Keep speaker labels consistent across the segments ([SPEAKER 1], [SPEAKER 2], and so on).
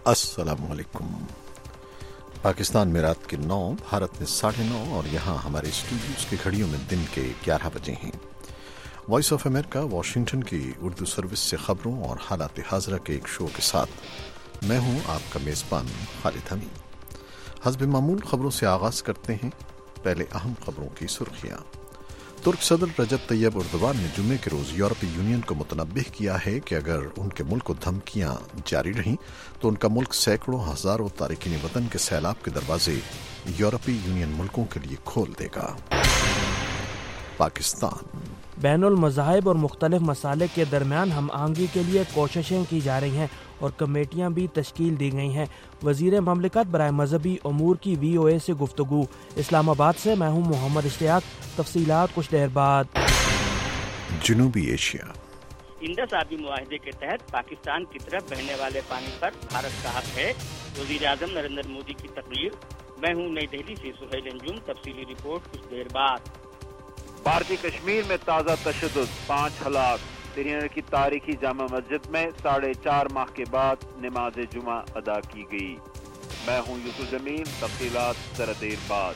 [SPEAKER 1] अस्सलाम वालेकुम। पाकिस्तान में रात के 9, भारत में 9:30 और यहाँ हमारे स्टूडियोज की घड़ियों में दिन के 11 बजे हैं। वॉइस ऑफ अमेरिका वाशिंगटन की उर्दू सर्विस से खबरों और हालात हाज़रा के एक शो के साथ मैं हूँ आपका मेज़बान खालिद हमीद। हस्ब मामूल खबरों से आगाज़ करते हैं। पहले अहम खबरों की सुर्खियाँ। तुर्क सदर रजब तैयब उर्दवान ने जुम्मे के रोज़ यूरोपीय यूनियन को मुतनब्बिह किया है कि अगर उनके मुल्क को धमकियां जारी रहीं तो उनका मुल्क सैकड़ों हज़ारों तारिकीन वतन के सैलाब के दरवाजे यूरोपीय यूनियन मुल्कों के लिए खोल देगा। पाकिस्तान
[SPEAKER 2] बैनुल मज़ाहिब और मुख्तलिफ मसालिक के दरमियान हम आहंगी के लिए कोशिशें की जा रही हैं और कमेटियां भी तश्कील दी गई हैं। वज़ीर ममलिकत बराए मजहबी अमूर की VOA से गुफ्तगू। इस्लामाबाद से मैं हूँ मोहम्मद इश्तियाक। तफसीलात कुछ देर बाद।
[SPEAKER 1] जनूबी एशिया।
[SPEAKER 3] इंडस आबी मुआहदे के तहत पाकिस्तान की तरफ बहने वाले पानी पर भारत का हक है। वज़ीर आज़म नरेंद्र मोदी की तकरीर। मैं हूँ नई दिल्ली से सुहैल अंजुम। तफसीली रिपोर्ट कुछ देर बाद।
[SPEAKER 4] भारतीय कश्मीर में ताज़ा तशद्दुद, 5 हलाक। श्रीनगर की तारीखी जामा मस्जिद में 4.5 माह के बाद नमाज जुमा अदा की गई। मैं हूँ यूसुफ जमील। तफसीलात जरा देर बाद।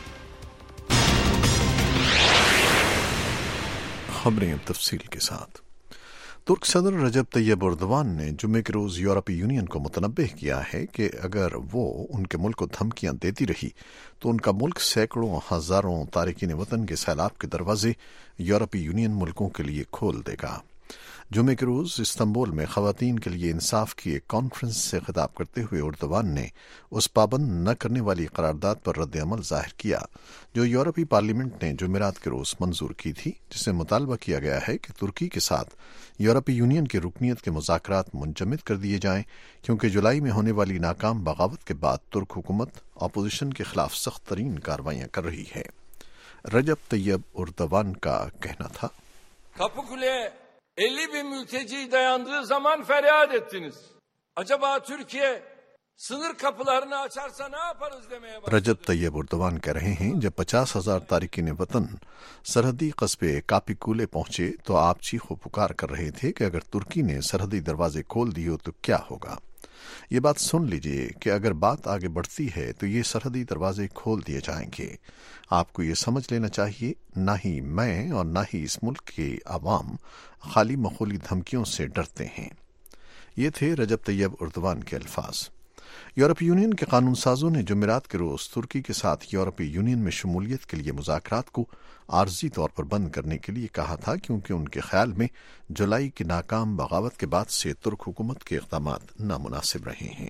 [SPEAKER 1] खबरें अब तफसील के साथ। तुर्क सदर रजब तैयब उर्दवान ने जुम्मे के रोज़ यूरोपीय यूनियन को मुतनब्बिह किया है कि अगर वो उनके मुल्क को धमकियां देती रही तो उनका मुल्क सैकड़ों हज़ारों तारिकीन वतन के सैलाब के दरवाजे यूरोपीय यूनियन मुल्कों के लिए खोल देगा। जुम्मे के रोज़ इस्तंबुल में ख़वातीन के लिए इंसाफ की एक कॉन्फ्रेंस से खिताब करते हुए उर्दवान ने उस पाबंद न करने वाली करारदाद पर रद्द अमल ज़ाहिर किया जो यूरोपीय पार्लियामेंट ने जुमेरात के रोज़ मंजूर की थी, जिसमें मुतालबा किया गया है कि तुर्की के साथ यूरोपीय यूनियन की रुकनीत के मुज़ाकरात मुंजमद कर दिए जाएं, क्योंकि जुलाई में होने वाली नाकाम बगावत के बाद तुर्क हुकूमत अपोजिशन के खिलाफ सख्त तरीन कार्रवाइयां कर रही है। रजब तैयब उर्दवान का कहना था,
[SPEAKER 5] 50.000 mülteci dayandığı zaman feryat ettiniz. Acaba Türkiye sınır kapılarını açarsa ne yaparız demeye başladı.
[SPEAKER 1] Recep Tayyip Erdogan कह रहे हैं, जब 50,000 तारिकीन वतन सरहदी कस्बे कापीकूले पहुंचे तो आप चीखो पुकार कर रहे थे कि अगर तुर्की ने सरहदी दरवाजे खोल दिए तो क्या होगा। ये बात सुन लीजिए कि अगर बात आगे बढ़ती है तो ये सरहदी दरवाजे खोल दिए जाएंगे। आपको ये समझ लेना चाहिए, ना ही मैं और ना ही इस मुल्क के अवाम खाली मखूली धमकियों से डरते हैं। ये थे रजब तैयब उर्दवान के अल्फाज। यूरोपीय यूनियन के कानून साजों ने जुमेरात के रोज़ तुर्की के साथ यूरोपीय यूनियन में शमूलियत के लिए मुज़ाकरात को आर्जी तौर पर बंद करने के लिए कहा था, क्योंकि उनके ख्याल में जुलाई की नाकाम बगावत के बाद से तुर्क हुकूमत के इक़दामात नामुनासिब रहे हैं।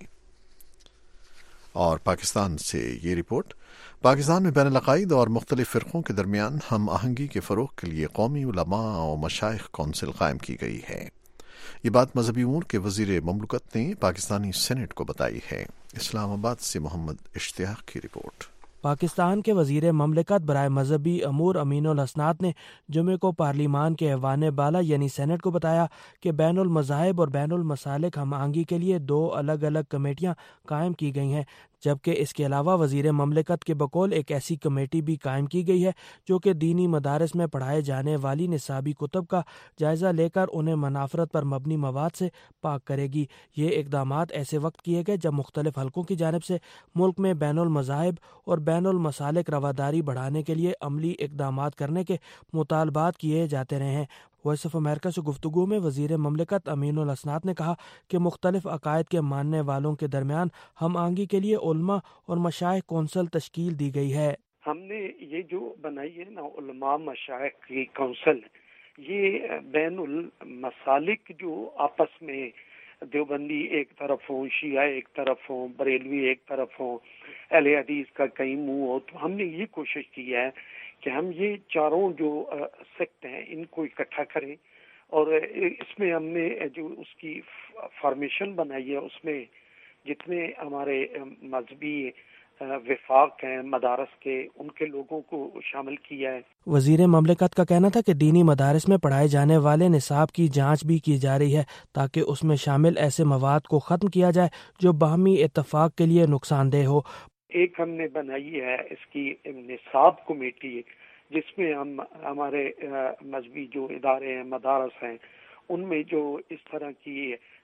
[SPEAKER 1] और पाकिस्तान से ये रिपोर्ट। पाकिस्तान में बैनुल अक़ाइद और मुख्तलिफ फ़िरक़ों के दरमियान हम आहंगी के फ़रोग़ के लिए कौमी उलमा और मशाइख कौंसिल कायम की गई है। ये बात मजहबी उमूर के वज़ीर ममलकत ने पाकिस्तानी सेनेट को बताई है। इस्लामाबाद से मोहम्मद इश्तियाक की रिपोर्ट।
[SPEAKER 2] पाकिस्तान के वज़ीर ममलिकत बराए मजहबी अमूर अमीनुल हसनात ने जुमे को पार्लिमान के ऐवान बाला यानी सेनेट को बताया कि बैनुल मज़ाहिब और बैनुल मसालिक हम आहंगी के लिए 2 अलग अलग कमेटियां कायम की गई हैं, जबकि इसके अलावा वज़ीर ममलिकत के बकौल एक ऐसी कमेटी भी कायम की गई है जो कि दीनी मदारिस में पढ़ाए जाने वाली निसाबी कुतुब का जायज़ा लेकर उन्हें मनाफरत पर मबनी मवाद से पाक करेगी। ये इक़दामात ऐसे वक्त किए गए जब मुख्तलिफ हलकों की जानिब से मुल्क में बैनुल मज़ाहिब और बैनुल मसालिक रवादारी बढ़ाने के लिए अमली इक़दामात करने के मुतालबात किए जाते रहे हैं। वॉइस ऑफ अमेरिका से गुफ्तगू में वज़ीर ममलिकत अमीनुल हसनात ने कहा कि मुख्तलिफ अकायद के मानने वालों के दरमियान हम आहंगी के लिए उलमा और मशाइख कौंसिल तश्कील दी गई है।
[SPEAKER 6] हमने ये जो बनाई है ना उलमा मशाइख की कौंसिल, ये बैनुल मसालिक जो आपस में देवबंदी एक तरफ हो, शिया एक तरफ हो, बरेलवी एक तरफ हो, अहले हदीस का कई मुंह हो, तो हमने ये कोशिश की है कि हम ये चारों जो सेक्ट हैं इनको इकट्ठा करें और इसमें हमने जो उसकी फॉर्मेशन बनाई है उसमें जितने हमारे मजहबी विफाक हैं मदारस के उनके लोगों को शामिल किया है।
[SPEAKER 2] वज़ीर ममलिकत का कहना था कि दीनी मदारिस में पढ़ाए जाने वाले निसाब की जांच भी की जा रही है ताकि उसमें शामिल ऐसे मवाद को ख़त्म किया जाए जो बाहमी इत्तफाक के लिए नुकसानदेह हो।
[SPEAKER 6] एक हमने बनाई है इसकी निसाब कमेटी जिसमें हम हमारे मजहबी जो इदारे हैं मदारस हैं उनमें जो इस तरह की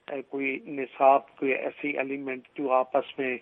[SPEAKER 6] کوئی نصاب، کوئی ایسی ایلیمنٹ جو آپس میں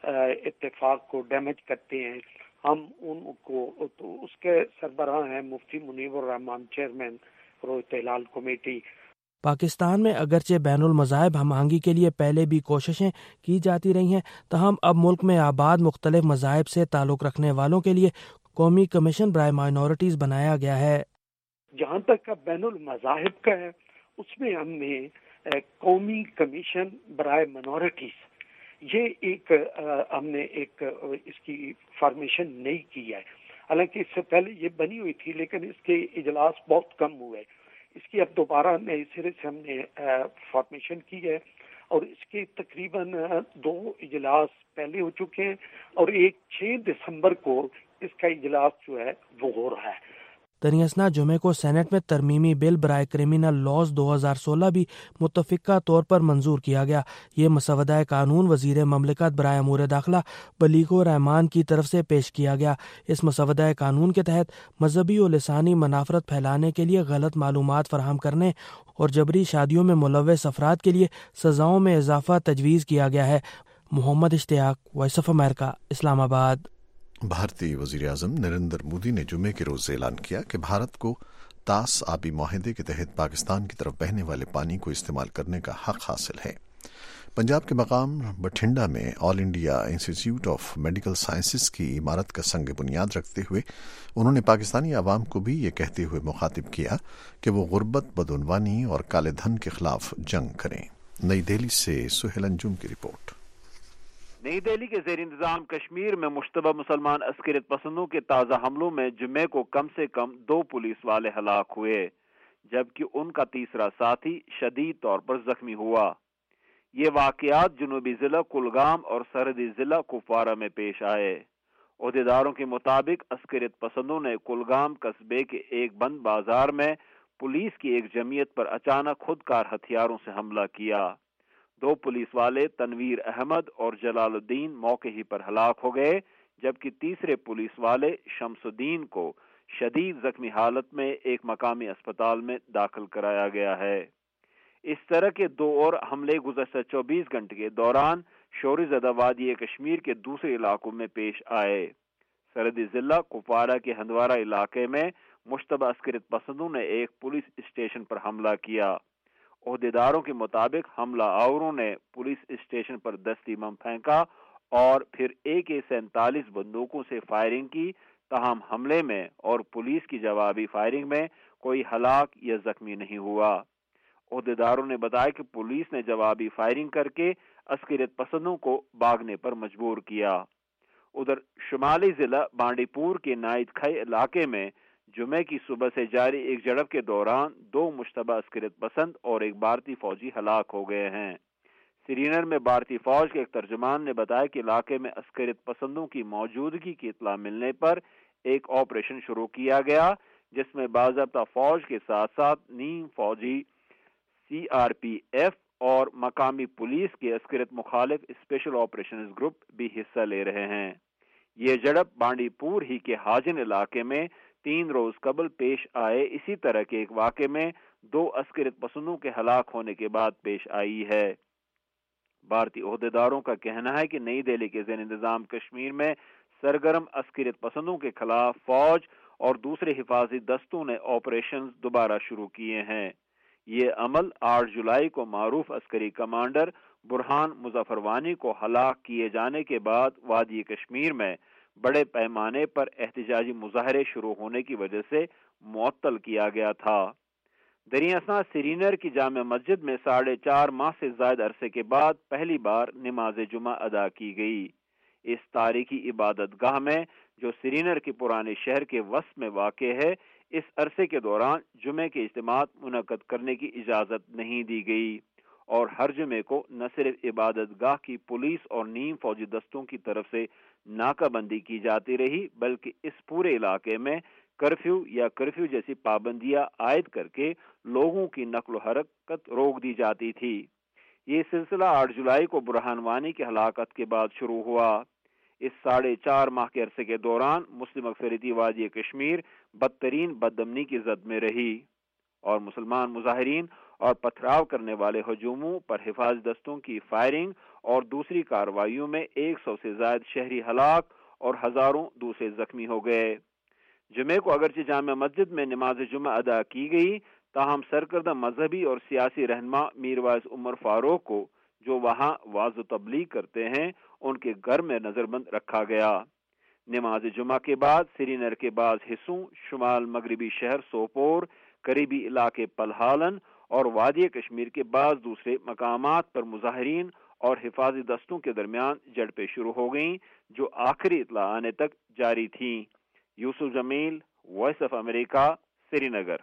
[SPEAKER 6] اتفاق کو ڈیمیج کرتے ہیں، ہم ان کو، تو اس کے سربراہ ہیں مفتی منیب الرحمان، چیئرمین رویت ہلال کمیٹی۔
[SPEAKER 2] پاکستان میں اگرچہ بین المذاہب ہم آہنگی کے لیے پہلے بھی کوششیں کی جاتی رہی ہیں، تاہم اب ملک میں آباد مختلف مذاہب سے تعلق رکھنے والوں کے لیے قومی کمیشن برائے مائنورٹیز بنایا گیا ہے۔
[SPEAKER 6] جہاں تک کا بین المذاہب کا ہے، اس میں ہم نے قومی کمیشن برائے مائنورٹیز، یہ ایک ہم نے ایک اس کی فارمیشن نہیں کی ہے، حالانکہ اس سے پہلے یہ بنی ہوئی تھی، لیکن اس کے اجلاس بہت کم ہوئے۔ اس کی اب دوبارہ نئے سرے سے ہم نے فارمیشن کی ہے، اور اس کے تقریباً 2 اجلاس پہلے ہو چکے ہیں، اور ایک 6 دسمبر کو اس کا اجلاس جو ہے وہ ہو رہا ہے۔
[SPEAKER 2] دریں اثنا جمعے کو سینٹ میں ترمیمی بل برائے کرمنل لاز 2016 بھی متفقہ طور پر منظور کیا گیا۔ یہ مسودہ قانون وزیر مملکت برائے امور داخلہ بلیغ الرحمان کی طرف سے پیش کیا گیا۔ اس مسودہ قانون کے تحت مذہبی و لسانی منافرت پھیلانے کے لیے غلط معلومات فراہم کرنے اور جبری شادیوں میں ملوث افراد کے لیے سزاؤں میں اضافہ تجویز کیا گیا ہے۔ محمد اشتیاق، وائس آف امریکہ، اسلام آباد۔
[SPEAKER 1] بھارتی وزیر اعظم نریندر مودی نے جمعے کے روز اعلان کیا کہ بھارت کو طاس آبی معاہدے کے تحت پاکستان کی طرف بہنے والے پانی کو استعمال کرنے کا حق حاصل ہے۔ پنجاب کے مقام بٹھنڈا میں آل انڈیا انسٹی ٹیوٹ آف میڈیکل سائنسز کی عمارت کا سنگ بنیاد رکھتے ہوئے انہوں نے پاکستانی عوام کو بھی یہ کہتے ہوئے مخاطب کیا کہ وہ غربت، بدعنوانی اور کالے دھن کے خلاف جنگ کریں۔ نئی دہلی سے سہیل انجم کی رپورٹ۔
[SPEAKER 4] نئی دہلی کے زیر انتظام کشمیر میں مشتبہ مسلمان عسکریت پسندوں کے تازہ حملوں میں جمعے کو کم سے کم 2 پولیس والے ہلاک ہوئے، جبکہ ان کا تیسرا ساتھی شدید طور پر زخمی ہوا۔ یہ واقعات جنوبی ضلع کلگام اور سرحدی ضلع کپوارہ میں پیش آئے۔ عہدیداروں کے مطابق عسکریت پسندوں نے کلگام قصبے کے ایک بند بازار میں پولیس کی ایک جمعیت پر اچانک خودکار ہتھیاروں سے حملہ کیا۔ 2 پولیس والے تنویر احمد اور جلال الدین موقع ہی پر ہلاک ہو گئے، جبکہ تیسرے پولیس والے شمس الدین کو شدید زخمی حالت میں ایک مقامی اسپتال میں داخل کرایا گیا ہے۔ اس طرح کے 2 اور حملے گزشتہ 24 گھنٹے کے دوران شوری زدہ وادی کشمیر کے دوسرے علاقوں میں پیش آئے۔ سرحدی ضلع کپوارہ کے ہندوارہ علاقے میں مشتبہ عسکریت پسندوں نے ایک پولیس اسٹیشن پر حملہ کیا۔ عہدیداروں کے مطابق حملہ آوروں نے پولیس اسٹیشن پر دستی بم پھینکا اور پھر AK-47 بندوقوں سے فائرنگ کی، تاہم حملے میں اور پولیس کی جوابی فائرنگ میں کوئی ہلاک یا زخمی نہیں ہوا۔ عہدیداروں نے بتایا کہ پولیس نے جوابی فائرنگ کر کے عسکریت پسندوں کو بھاگنے پر مجبور کیا۔ ادھر شمالی ضلع بانڈی پور کے نائد کھائی علاقے میں جمعے کی صبح سے جاری ایک جھڑپ کے دوران 2 مشتبہ عسکریت پسند اور ایک بھارتی فوجی ہلاک ہو گئے ہیں۔ سری نگر میں بھارتی فوج کے ایک ترجمان نے بتایا کہ علاقے میں عسکریت پسندوں کی موجودگی کی اطلاع ملنے پر ایک آپریشن شروع کیا گیا، جس میں باضابطہ فوج کے ساتھ ساتھ نیم فوجی CRPF اور مقامی پولیس کے عسکریت مخالف اسپیشل آپریشنز گروپ بھی حصہ لے رہے ہیں۔ یہ جھڑپ بانڈی پور ہی کے حاجن علاقے میں 3 روز قبل پیش آئے اسی طرح کے ایک واقعے میں 2 عسکریت پسندوں کے ہلاک ہونے کے بعد پیش آئی ہے۔ بھارتی عہدیداروں کا کہنا ہے کہ نئی دہلی کے زیر انتظام کشمیر میں سرگرم عسکریت پسندوں کے خلاف فوج اور دوسرے حفاظتی دستوں نے آپریشنز دوبارہ شروع کیے ہیں۔ یہ عمل 8 جولائی کو معروف عسکری کمانڈر برہان مظفر وانی کو ہلاک کیے جانے کے بعد وادی کشمیر میں بڑے پیمانے پر احتجاجی مظاہرے شروع ہونے کی وجہ سے معطل کیا گیا تھا۔ دریں اثنا سری نگر کی جامع مسجد میں 4.5 ماہ سے زائد عرصے کے بعد پہلی بار نماز جمعہ ادا کی گئی۔ اس تاریخی عبادت گاہ میں جو سری نگر کے پرانے شہر کے وسط میں واقع ہے، اس عرصے کے دوران جمعے کے اجتماعات منعقد کرنے کی اجازت نہیں دی گئی، اور ہر جمعے کو نہ صرف عبادت گاہ کی پولیس اور نیم فوجی دستوں کی طرف سے ناکہ بندی کی جاتی رہی، بلکہ اس پورے علاقے میں کرفیو جیسی پابندیاں عائد کر کے لوگوں کی نقل و حرکت روک دی جاتی تھی۔ یہ سلسلہ 8 جولائی کو برہان وانی کی ہلاکت کے بعد شروع ہوا۔ اس 4.5 ماہ کے عرصے کے دوران مسلم اکثریتی وادی کشمیر بدترین بدامنی کی زد میں رہی، اور مسلمان مظاہرین اور پتھراؤ کرنے والے ہجوموں پر حفاظی دستوں کی فائرنگ اور دوسری کارروائیوں میں 100 سے زائد شہری ہلاک اور ہزاروں دوسرے زخمی ہو گئے۔ جمعے کو اگرچہ جامع مسجد میں نماز جمعہ ادا کی گئی، تاہم سرکردہ مذہبی اور سیاسی رہنما میر وائس عمر فاروق کو جو وہاں واعظ و تبلیغ کرتے ہیں ان کے گھر میں نظر بند رکھا گیا۔ نماز جمعہ کے بعد سری نگر کے بعض حصوں، شمال مغربی شہر سوپور، قریبی علاقے پلہالن اور وادی کشمیر کے بعض دوسرے مقامات پر مظاہرین اور حفاظی دستوں کے درمیان جھڑپیں شروع ہو گئیں جو آخری اطلاع آنے تک جاری تھیں۔ Yusuf Jamil, Voice of America, Srinagar.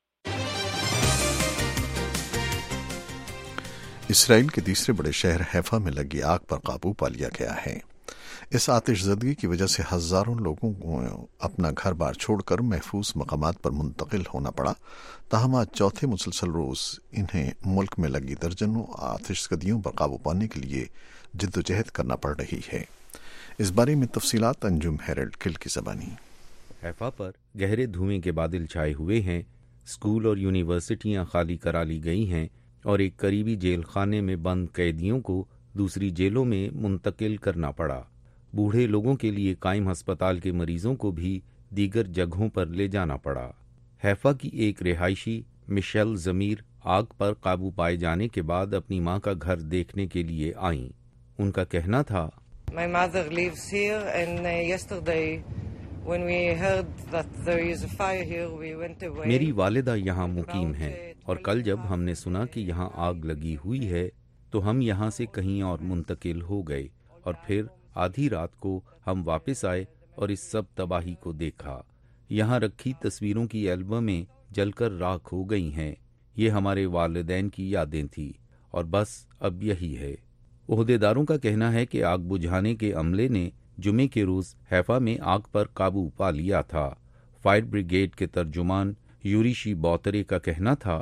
[SPEAKER 1] Israel کے تیسرے بڑے شہر حیفا میں لگی آگ پر قابو پا لیا گیا ہے۔ اس آتش زدگی کی وجہ سے ہزاروں لوگوں کو اپنا گھر بار چھوڑ کر محفوظ مقامات پر منتقل ہونا پڑا، تاہم آج چوتھے مسلسل روز انہیں ملک میں لگی درجنوں آتش زدگیوں پر قابو پانے کے لیے جدوجہد کرنا پڑ رہی ہے۔ اس بارے میں تفصیلات انجم ہیرلڈ گل کی زبانی۔
[SPEAKER 7] حیفا پر گہرے دھوئیں کے بادل چھائے ہوئے ہیں، اسکول اور یونیورسٹیاں خالی کرا لی گئی ہیں اور ایک قریبی جیل خانے میں بند قیدیوں کو دوسری جیلوں میں منتقل کرنا پڑا۔ بوڑھے لوگوں کے لیے قائم ہسپتال کے مریضوں کو بھی دیگر جگہوں پر لے جانا پڑا۔ حیفا کی ایک رہائشی مشیل زمیر آگ پر قابو پائے جانے کے بعد اپنی ماں کا گھر دیکھنے کے لیے آئیں۔ ان کا کہنا تھا،
[SPEAKER 8] My mother lives here and yesterday when we heard that there is a fire here we went away.
[SPEAKER 7] میری والدہ یہاں مقیم ہیں اور کل جب ہم نے سنا کہ یہاں آگ لگی ہوئی ہے تو ہم یہاں سے کہیں اور منتقل ہو گئے اور پھر آدھی رات کو ہم واپس آئے اور اس سب تباہی کو دیکھا۔ یہاں رکھی تصویروں کی البمیں جل کر راکھ ہو گئی ہیں۔ یہ ہمارے والدین کی یادیں تھیں اور بس اب یہی ہے۔ عہدیداروں کا کہنا ہے کہ آگ بجھانے کے عملے نے جمعے کے روز حیفا میں آگ پر قابو پا لیا تھا۔ فائر بریگیڈ کے ترجمان یوریشی بوترے کا کہنا تھا،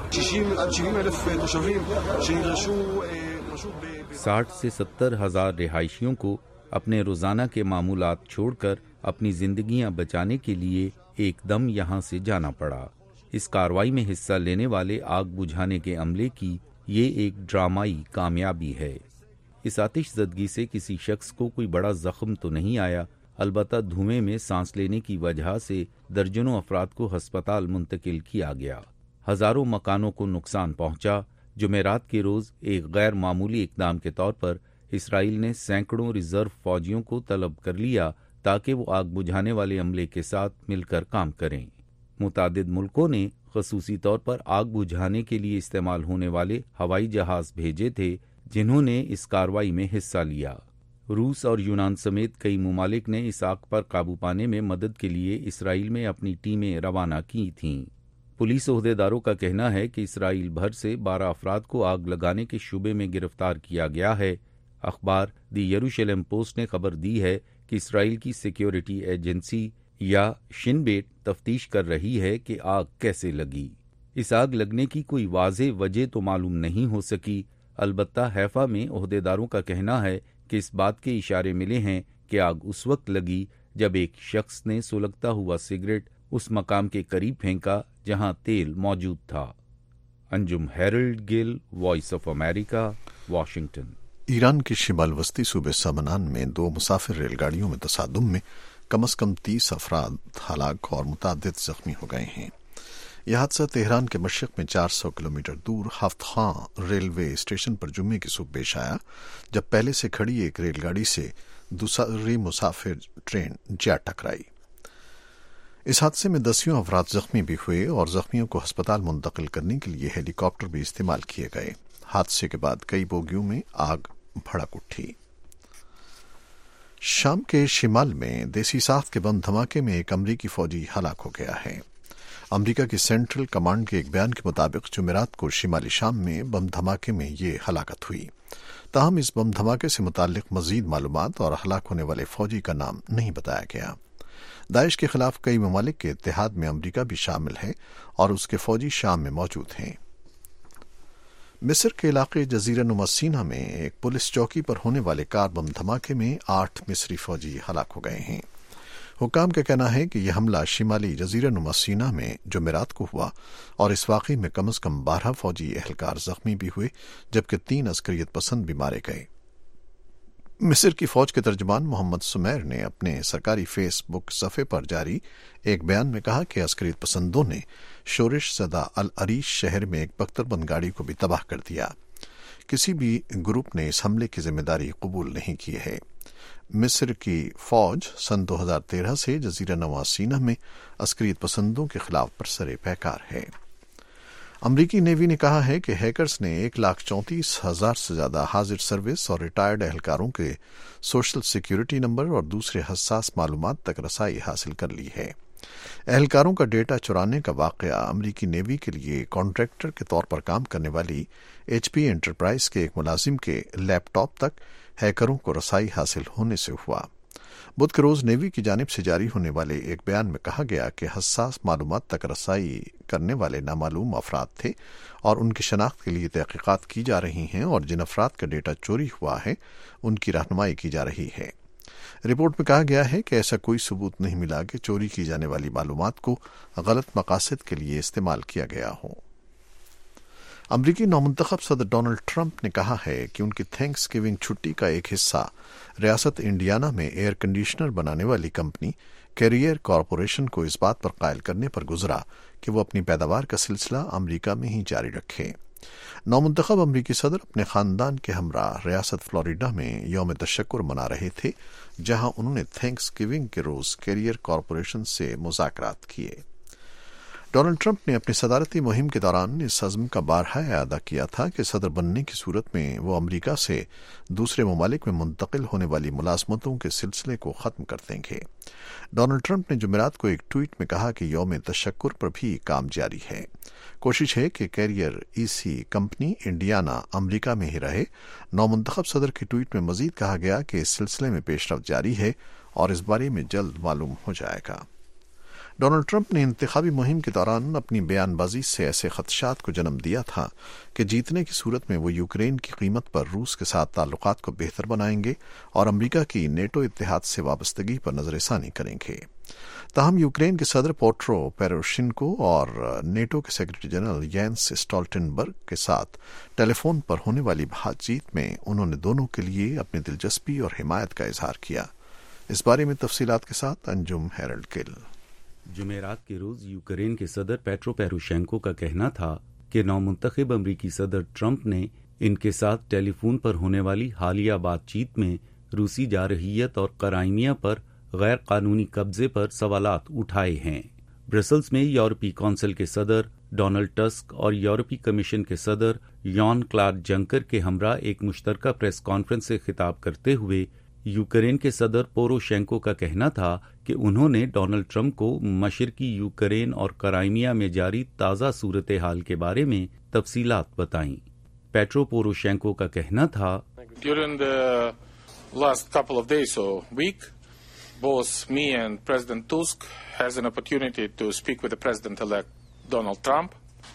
[SPEAKER 7] 60 سے 70 ہزار رہائشیوں کو اپنے روزانہ کے معمولات چھوڑ کر اپنی زندگیاں بچانے کے لیے ایک دم یہاں سے جانا پڑا۔ اس کارروائی میں حصہ لینے والے آگ بجھانے کے عملے کی یہ ایک ڈرامائی کامیابی ہے۔ اس آتش زدگی سے کسی شخص کو کوئی بڑا زخم تو نہیں آیا، البتہ دھوئیں میں سانس لینے کی وجہ سے درجنوں افراد کو ہسپتال منتقل کیا گیا۔ ہزاروں مکانوں کو نقصان پہنچا۔ جمعرات کے روز ایک غیر معمولی اقدام کے طور پر اسرائیل نے سینکڑوں ریزرو فوجیوں کو طلب کر لیا تاکہ وہ آگ بجھانے والے عملے کے ساتھ مل کر کام کریں۔ متعدد ملکوں نے خصوصی طور پر آگ بجھانے کے لیے استعمال ہونے والے ہوائی جہاز بھیجے تھے جنہوں نے اس کارروائی میں حصہ لیا۔ روس اور یونان سمیت کئی ممالک نے اس آگ پر قابو پانے میں مدد کے لیے اسرائیل میں اپنی ٹیمیں روانہ کی تھیں۔ پولیس عہدیداروں کا کہنا ہے کہ اسرائیل بھر سے 12 افراد کو آگ لگانے کے شبے میں گرفتار کیا گیا ہے۔ اخبار دی یروشلم پوسٹ نے خبر دی ہے کہ اسرائیل کی سیکیورٹی ایجنسی یا شن بیٹ تفتیش کر رہی ہے کہ آگ کیسے لگی۔ اس آگ لگنے کی کوئی واضح وجہ تو معلوم نہیں ہو سکی، البتہ حیفا میں عہدیداروں کا کہنا ہے کہ اس بات کے اشارے ملے ہیں کہ آگ اس وقت لگی جب ایک شخص نے سلگتا ہوا سگریٹ اس مقام کے قریب پھینکا جہاں تیل موجود تھا۔ Anjum Harold Gill, Voice of America, Washington.
[SPEAKER 1] Iran کے شمال وسطی صوبے سمنان میں 2 مسافر ریل گاڑیوں میں تصادم میں کم از کم 30 افراد ہلاک اور متعدد زخمی ہو گئے ہیں۔ یہ حادثہ تہران کے مشرق میں 400 کلومیٹر دور ہفت خاں ریلوے اسٹیشن پر جمعے کی صبح پیش آیا، جب پہلے سے کھڑی ایک ریل گاڑی سے دوسری مسافر ٹرین جا ٹکرائی۔ اس حادثے میں 10 افراد زخمی بھی ہوئے اور زخمیوں کو ہسپتال منتقل کرنے کے لیے ہیلی کاپٹر بھی استعمال کیے گئے۔ حادثے کے بعد کئی بوگیوں میں آگ بھڑک اٹھی۔ شام کے شمال میں دیسی ساخت کے بم دھماکے میں ایک امریکی فوجی ہلاک ہو گیا ہے۔ امریکہ کی سینٹرل کمانڈ کے ایک بیان کے مطابق جمعرات کو شمالی شام میں بم دھماکے میں یہ ہلاکت ہوئی، تاہم اس بم دھماکے سے متعلق مزید معلومات اور ہلاک ہونے والے فوجی کا نام نہیں بتایا گیا۔ داعش کے خلاف کئی ممالک کے اتحاد میں امریکہ بھی شامل ہے اور اس کے فوجی شام میں موجود ہیں۔ مصر کے علاقے جزیرہ نما سینا میں ایک پولیس چوکی پر ہونے والے کار بم دھماکے میں 8 مصری فوجی ہلاک ہو گئے ہیں۔ حکام کا کہنا ہے کہ یہ حملہ شمالی جزیرہ نما سینا میں جمعرات کو ہوا اور اس واقعے میں کم از کم 12 فوجی اہلکار زخمی بھی ہوئے جبکہ 3 عسکریت پسند بھی مارے گئے۔ مصر کی فوج کے ترجمان محمد سمیر نے اپنے سرکاری فیس بک صفحے پر جاری ایک بیان میں کہا کہ عسکریت پسندوں نے شورش زدہ العریش شہر میں ایک بختربند گاڑی کو بھی تباہ کر دیا۔ کسی بھی گروپ نے اس حملے کی ذمہ داری قبول نہیں کی ہے۔ مصر کی فوج سن 2013 سے جزیرہ نما سینا میں عسکریت پسندوں کے خلاف برسر پیکار ہے۔ امریکی نیوی نے کہا ہے کہ ہیکرز نے 1,34,000 سے زیادہ حاضر سروس اور ریٹائرڈ اہلکاروں کے سوشل سیکیورٹی نمبر اور دوسرے حساس معلومات تک رسائی حاصل کر لی ہے۔ اہلکاروں کا ڈیٹا چرانے کا واقعہ امریکی نیوی کے لیے کانٹریکٹر کے طور پر کام کرنے والی ایچ پی انٹرپرائز کے ایک ملازم کے لیپ ٹاپ تک ہیکروں کو رسائی حاصل ہونے سے ہوا۔ بدھ کے روز نیوی کی جانب سے جاری ہونے والے ایک بیان میں کہا گیا کہ حساس معلومات تک رسائی کرنے والے نامعلوم افراد تھے اور ان کی شناخت کے لیے تحقیقات کی جا رہی ہیں اور جن افراد کا ڈیٹا چوری ہوا ہے ان کی رہنمائی کی جا رہی ہے۔ رپورٹ میں کہا گیا ہے کہ ایسا کوئی ثبوت نہیں ملا کہ چوری کی جانے والی معلومات کو غلط مقاصد کے لیے استعمال کیا گیا ہو۔ امریکی نومنتخب صدر ڈونلڈ ٹرمپ نے کہا ہے کہ ان کی تھینکس گیونگ چھٹی کا ایک حصہ ریاست انڈیانا میں ایئر کنڈیشنر بنانے والی کمپنی کیریئر کارپوریشن کو اس بات پر قائل کرنے پر گزرا کہ وہ اپنی پیداوار کا سلسلہ امریکہ میں ہی جاری رکھے۔ نومنتخب امریکی صدر اپنے خاندان کے ہمراہ ریاست فلوریڈا میں یوم تشکر منا رہے تھے، جہاں انہوں نے تھینکس گیونگ کے روز کیریئر کارپوریشن سے مذاکرات کیے۔ ڈونلڈ ٹرمپ نے اپنی صدارتی مہم کے دوران اس عزم کا بارہا اعادہ کیا تھا کہ صدر بننے کی صورت میں وہ امریکہ سے دوسرے ممالک میں منتقل ہونے والی ملازمتوں کے سلسلے کو ختم کر دیں گے۔ ڈونلڈ ٹرمپ نے جمعرات کو ایک ٹویٹ میں کہا کہ یوم تشکر پر بھی کام جاری ہے۔ کوشش ہے کہ Carrier A C company Indiana America میں ہی رہے۔ نومنتخب صدر کے ٹویٹ میں مزید کہا گیا کہ اس سلسلے میں پیش رفت جاری ہے اور اس بارے میں جلد معلوم ہو جائے گا۔ ڈونلڈ ٹرمپ نے انتخابی مہم کے دوران اپنی بیان بازی سے ایسے خدشات کو جنم دیا تھا کہ جیتنے کی صورت میں وہ یوکرین کی قیمت پر روس کے ساتھ تعلقات کو بہتر بنائیں گے اور امریکہ کی نیٹو اتحاد سے وابستگی پر نظر ثانی کریں گے۔ تاہم یوکرین کے صدر پیٹرو پیروشینکو اور نیٹو کے سیکرٹری جنرل یینس اسٹولٹنبرگ کے ساتھ ٹیلی فون پر ہونے والی بات چیت میں انہوں نے دونوں کے لیے اپنی دلچسپی اور حمایت کا اظہار کیا۔ اس بارے میں تفصیلات کے ساتھ انجم ہیرلڈ گل۔
[SPEAKER 7] جمعرات کے روز یوکرین کے صدر پیٹرو پیروشینکو کا کہنا تھا کہ نومنتخب امریکی صدر ٹرمپ نے ان کے ساتھ ٹیلی فون پر ہونے والی حالیہ بات چیت میں روسی جارحیت اور کرائمیا پر غیر قانونی قبضے پر سوالات اٹھائے ہیں۔ برسلز میں یورپی کونسل کے صدر ڈونلڈ ٹسک اور یورپی کمیشن کے صدر یان کلاڈ جنکر کے ہمراہ ایک مشترکہ پریس کانفرنس سے خطاب کرتے ہوئے یوکرین کے صدر پوروشینکو کا کہنا تھا کہ انہوں نے ڈونلڈ ٹرمپ کو مشرقی یوکرین اور کرائمیا میں جاری تازہ صورتحال کے بارے میں تفصیلات بتائیں۔ پیٹرو پوروشینکو کا کہنا تھا
[SPEAKER 5] During the last couple of days or week, both me and President Tusk has an opportunity to speak with the President-elect Donald Trump.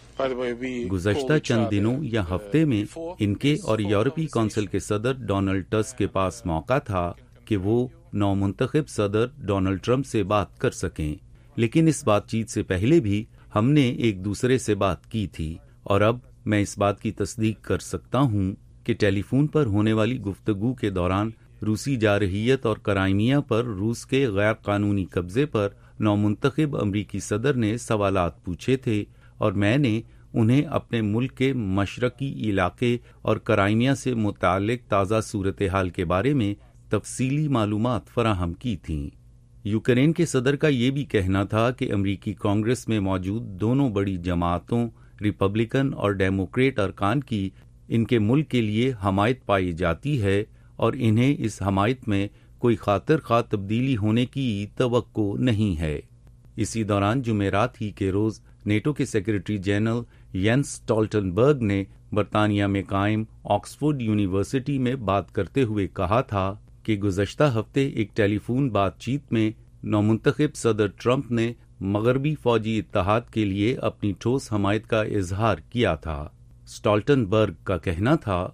[SPEAKER 7] گزشتہ چند دنوں یا ہفتے میں ان کے اور یورپی کونسل کے صدر ڈونلڈ ٹسک کے پاس موقع تھا کہ وہ نومنتخب صدر ڈونلڈ ٹرمپ سے بات کر سکیں، لیکن اس بات چیت سے پہلے بھی ہم نے ایک دوسرے سے بات کی تھی، اور اب میں اس بات کی تصدیق کر سکتا ہوں کہ ٹیلی فون پر ہونے والی گفتگو کے دوران روسی جارحیت اور کرائمیا پر روس کے غیر قانونی قبضے پر نومنتخب امریکی صدر نے سوالات پوچھے تھے اور میں نے انہیں اپنے ملک کے مشرقی علاقے اور کرائمیا سے متعلق تازہ صورتحال کے بارے میں تفصیلی معلومات فراہم کی تھیں۔ یوکرین کے صدر کا یہ بھی کہنا تھا کہ امریکی کانگریس میں موجود دونوں بڑی جماعتوں ریپبلکن اور ڈیموکریٹ ارکان کی ان کے ملک کے لیے حمایت پائی جاتی ہے اور انہیں اس حمایت میں کوئی خاطر خواہ تبدیلی ہونے کی توقع نہیں ہے۔ اسی دوران جمعرات ہی کے روز نیٹو کے سیکرٹری جنرل یینس اسٹولٹنبرگ نے برطانیہ میں قائم آکسفورڈ یونیورسٹی میں بات کرتے ہوئے کہا تھا کہ گزشتہ ہفتے ایک ٹیلی فون بات چیت میں نومنتخب صدر ٹرمپ نے مغربی فوجی اتحاد کے لیے اپنی ٹھوس حمایت کا اظہار کیا تھا۔ اسٹولٹنبرگ کا کہنا تھا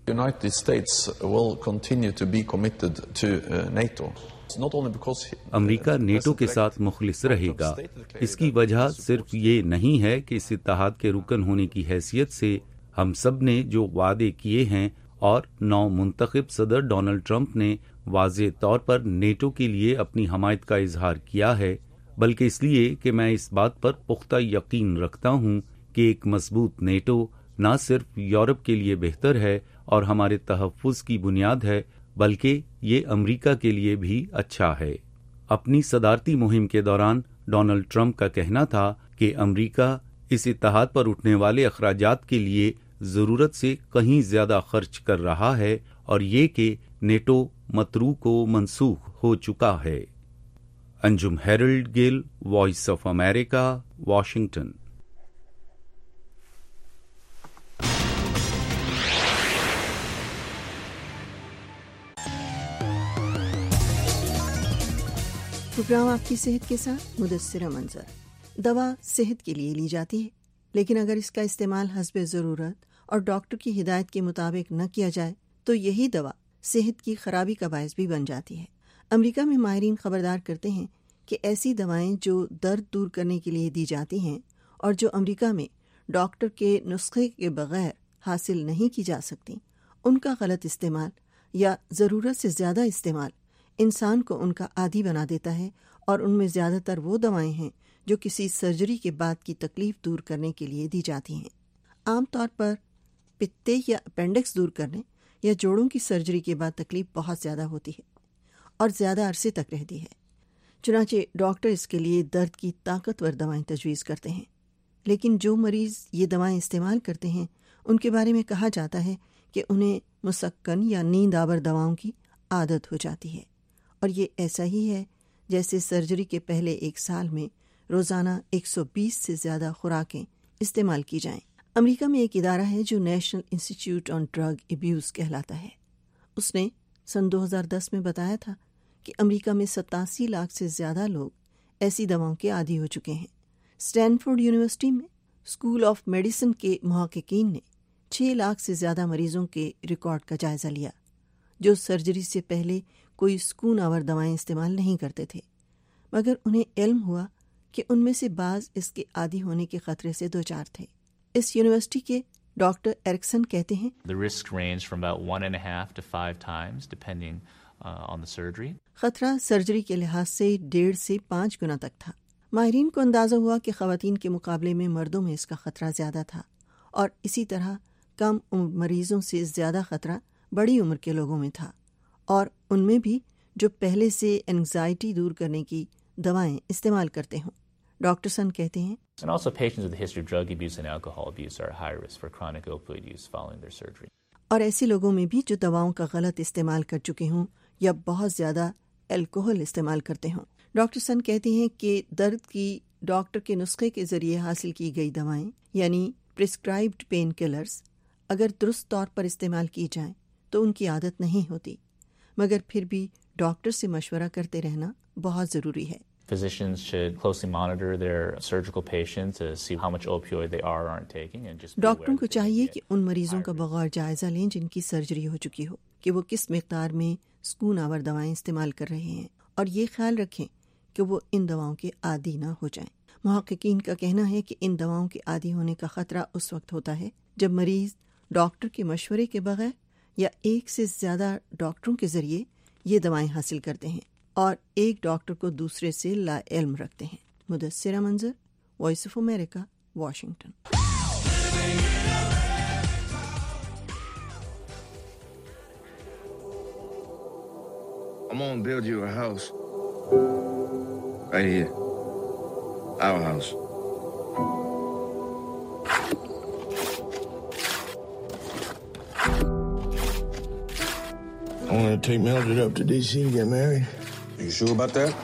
[SPEAKER 9] United States will continue to be committed to NATO.
[SPEAKER 7] America NATO کے ساتھ مخلص رہے گا. اس کی وجہ صرف یہ نہیں ہے کہ اس اتحاد کے رکن ہونے کی حیثیت سے ہم سب نے جو وعدے کیے ہیں اور نو منتخب صدر ڈونلڈ ٹرمپ نے واضح طور پر نیٹو کے لیے اپنی حمایت کا اظہار کیا ہے، بلکہ اس لیے کہ میں اس بات پر پختہ یقین رکھتا ہوں کہ ایک مضبوط نیٹو نہ صرف یورپ کے لیے بہتر ہے اور ہمارے تحفظ کی بنیاد ہے، بلکہ یہ امریکہ کے لیے بھی اچھا ہے. اپنی صدارتی مہم کے دوران ڈونلڈ ٹرمپ کا کہنا تھا کہ امریکہ اس اتحاد پر اٹھنے والے اخراجات کے لیے ضرورت سے کہیں زیادہ خرچ کر رہا ہے اور یہ کہ نیٹو متروک و منسوخ ہو چکا ہے. Anjum Harold Gill, Voice of America, Washington.
[SPEAKER 10] Programme آپ کی صحت کے ساتھ مدثرہ منظر. دوا صحت کے لیے لی جاتی ہے، لیکن اگر اس کا استعمال حسب ضرورت اور ڈاکٹر کی ہدایت کے مطابق نہ کیا جائے تو یہی دوا صحت کی خرابی کا باعث بھی بن جاتی ہے. امریکہ میں ماہرین خبردار کرتے ہیں کہ ایسی دوائیں جو درد دور کرنے کے لیے دی جاتی ہیں اور جو امریکہ میں ڈاکٹر کے نسخے کے بغیر حاصل نہیں کی جا سکتی، ان کا غلط استعمال یا ضرورت سے زیادہ استعمال انسان کو ان کا عادی بنا دیتا ہے، اور ان میں زیادہ تر وہ دوائیں ہیں جو کسی سرجری کے بعد کی تکلیف دور کرنے کے لیے دی جاتی ہیں. عام طور پر پتے یا اپینڈکس دور کرنے یا جوڑوں کی سرجری کے بعد تکلیف بہت زیادہ ہوتی ہے اور زیادہ عرصے تک رہتی ہے. چنانچہ ڈاکٹر اس کے لیے درد کی طاقتور دوائیں تجویز کرتے ہیں، لیکن جو مریض یہ دوائیں استعمال کرتے ہیں ان کے بارے میں کہا جاتا ہے کہ انہیں مسکن یا نیند آور دواؤں کی عادت ہو جاتی ہے، اور یہ ایسا ہی ہے جیسے سرجری کے پہلے 1 سال میں روزانہ 120 سے زیادہ خوراکیں استعمال کی جائیں. امریکہ میں ایک ادارہ ہے جو National Institute on Drug Abuse کہلاتا ہے. اس نے سن 2010 میں بتایا تھا کہ امریکہ میں 87 لاکھ سے زیادہ لوگ ایسی دواؤں کے عادی ہو چکے ہیں. اسٹینفورڈ یونیورسٹی میں اسکول آف میڈیسن کے محققین نے 6 لاکھ سے زیادہ مریضوں کے ریکارڈ کا جائزہ لیا جو سرجری سے پہلے کوئی سکون آور دوائیں استعمال نہیں کرتے تھے، مگر انہیں علم ہوا کہ ان میں سے بعض اس کے عادی ہونے کے خطرے سے دوچار تھے. اس یونیورسٹی کے ڈاکٹر ایرکسن کہتے ہیں خطرہ سرجری کے لحاظ سے 1.5 سے 5 گنا تک تھا. ماہرین کو اندازہ ہوا کہ خواتین کے مقابلے میں مردوں میں اس کا خطرہ زیادہ تھا، اور اسی طرح کم عمر مریضوں سے زیادہ خطرہ بڑی عمر کے لوگوں میں تھا، اور ان میں بھی جو پہلے سے اینگزائٹی دور کرنے کی دوائیں استعمال کرتے ہوں. ڈاکٹر سن کہتے ہیں اور ایسے لوگوں میں بھی جو دواؤں کا غلط استعمال کر چکے ہوں یا بہت زیادہ الکوہل استعمال کرتے ہوں. ڈاکٹر سن کہتے ہیں کہ درد کی ڈاکٹر کے نسخے کے ذریعے حاصل کی گئی دوائیں یعنی پرسکرائبڈ پین کلرز اگر درست طور پر استعمال کی جائیں تو ان کی عادت نہیں ہوتی، مگر پھر بھی ڈاکٹر سے مشورہ کرتے رہنا بہت ضروری ہے. ڈاکٹروں کو چاہیے کہ ان مریضوں کا بغور جائزہ لیں جن کی سرجری ہو چکی ہو کہ وہ کس مقدار میں سکون آور دوائیں استعمال کر رہے ہیں، اور یہ خیال رکھیں کہ وہ ان دواؤں کے عادی نہ ہو جائیں. محققین کا کہنا ہے کہ ان دواؤں کے عادی ہونے کا خطرہ اس وقت ہوتا ہے جب مریض ڈاکٹر کے مشورے کے بغیر یا ایک سے زیادہ ڈاکٹروں کے ذریعے یہ دوائیں حاصل کرتے ہیں اور ایک ڈاکٹر کو دوسرے سے لا علم رکھتے ہیں. Mudassira Manzar, voice of America, Washington.
[SPEAKER 11] I'm gonna build you a house. Right here. Our house. I want to take Mildred up to D.C. to get married. You sure about that?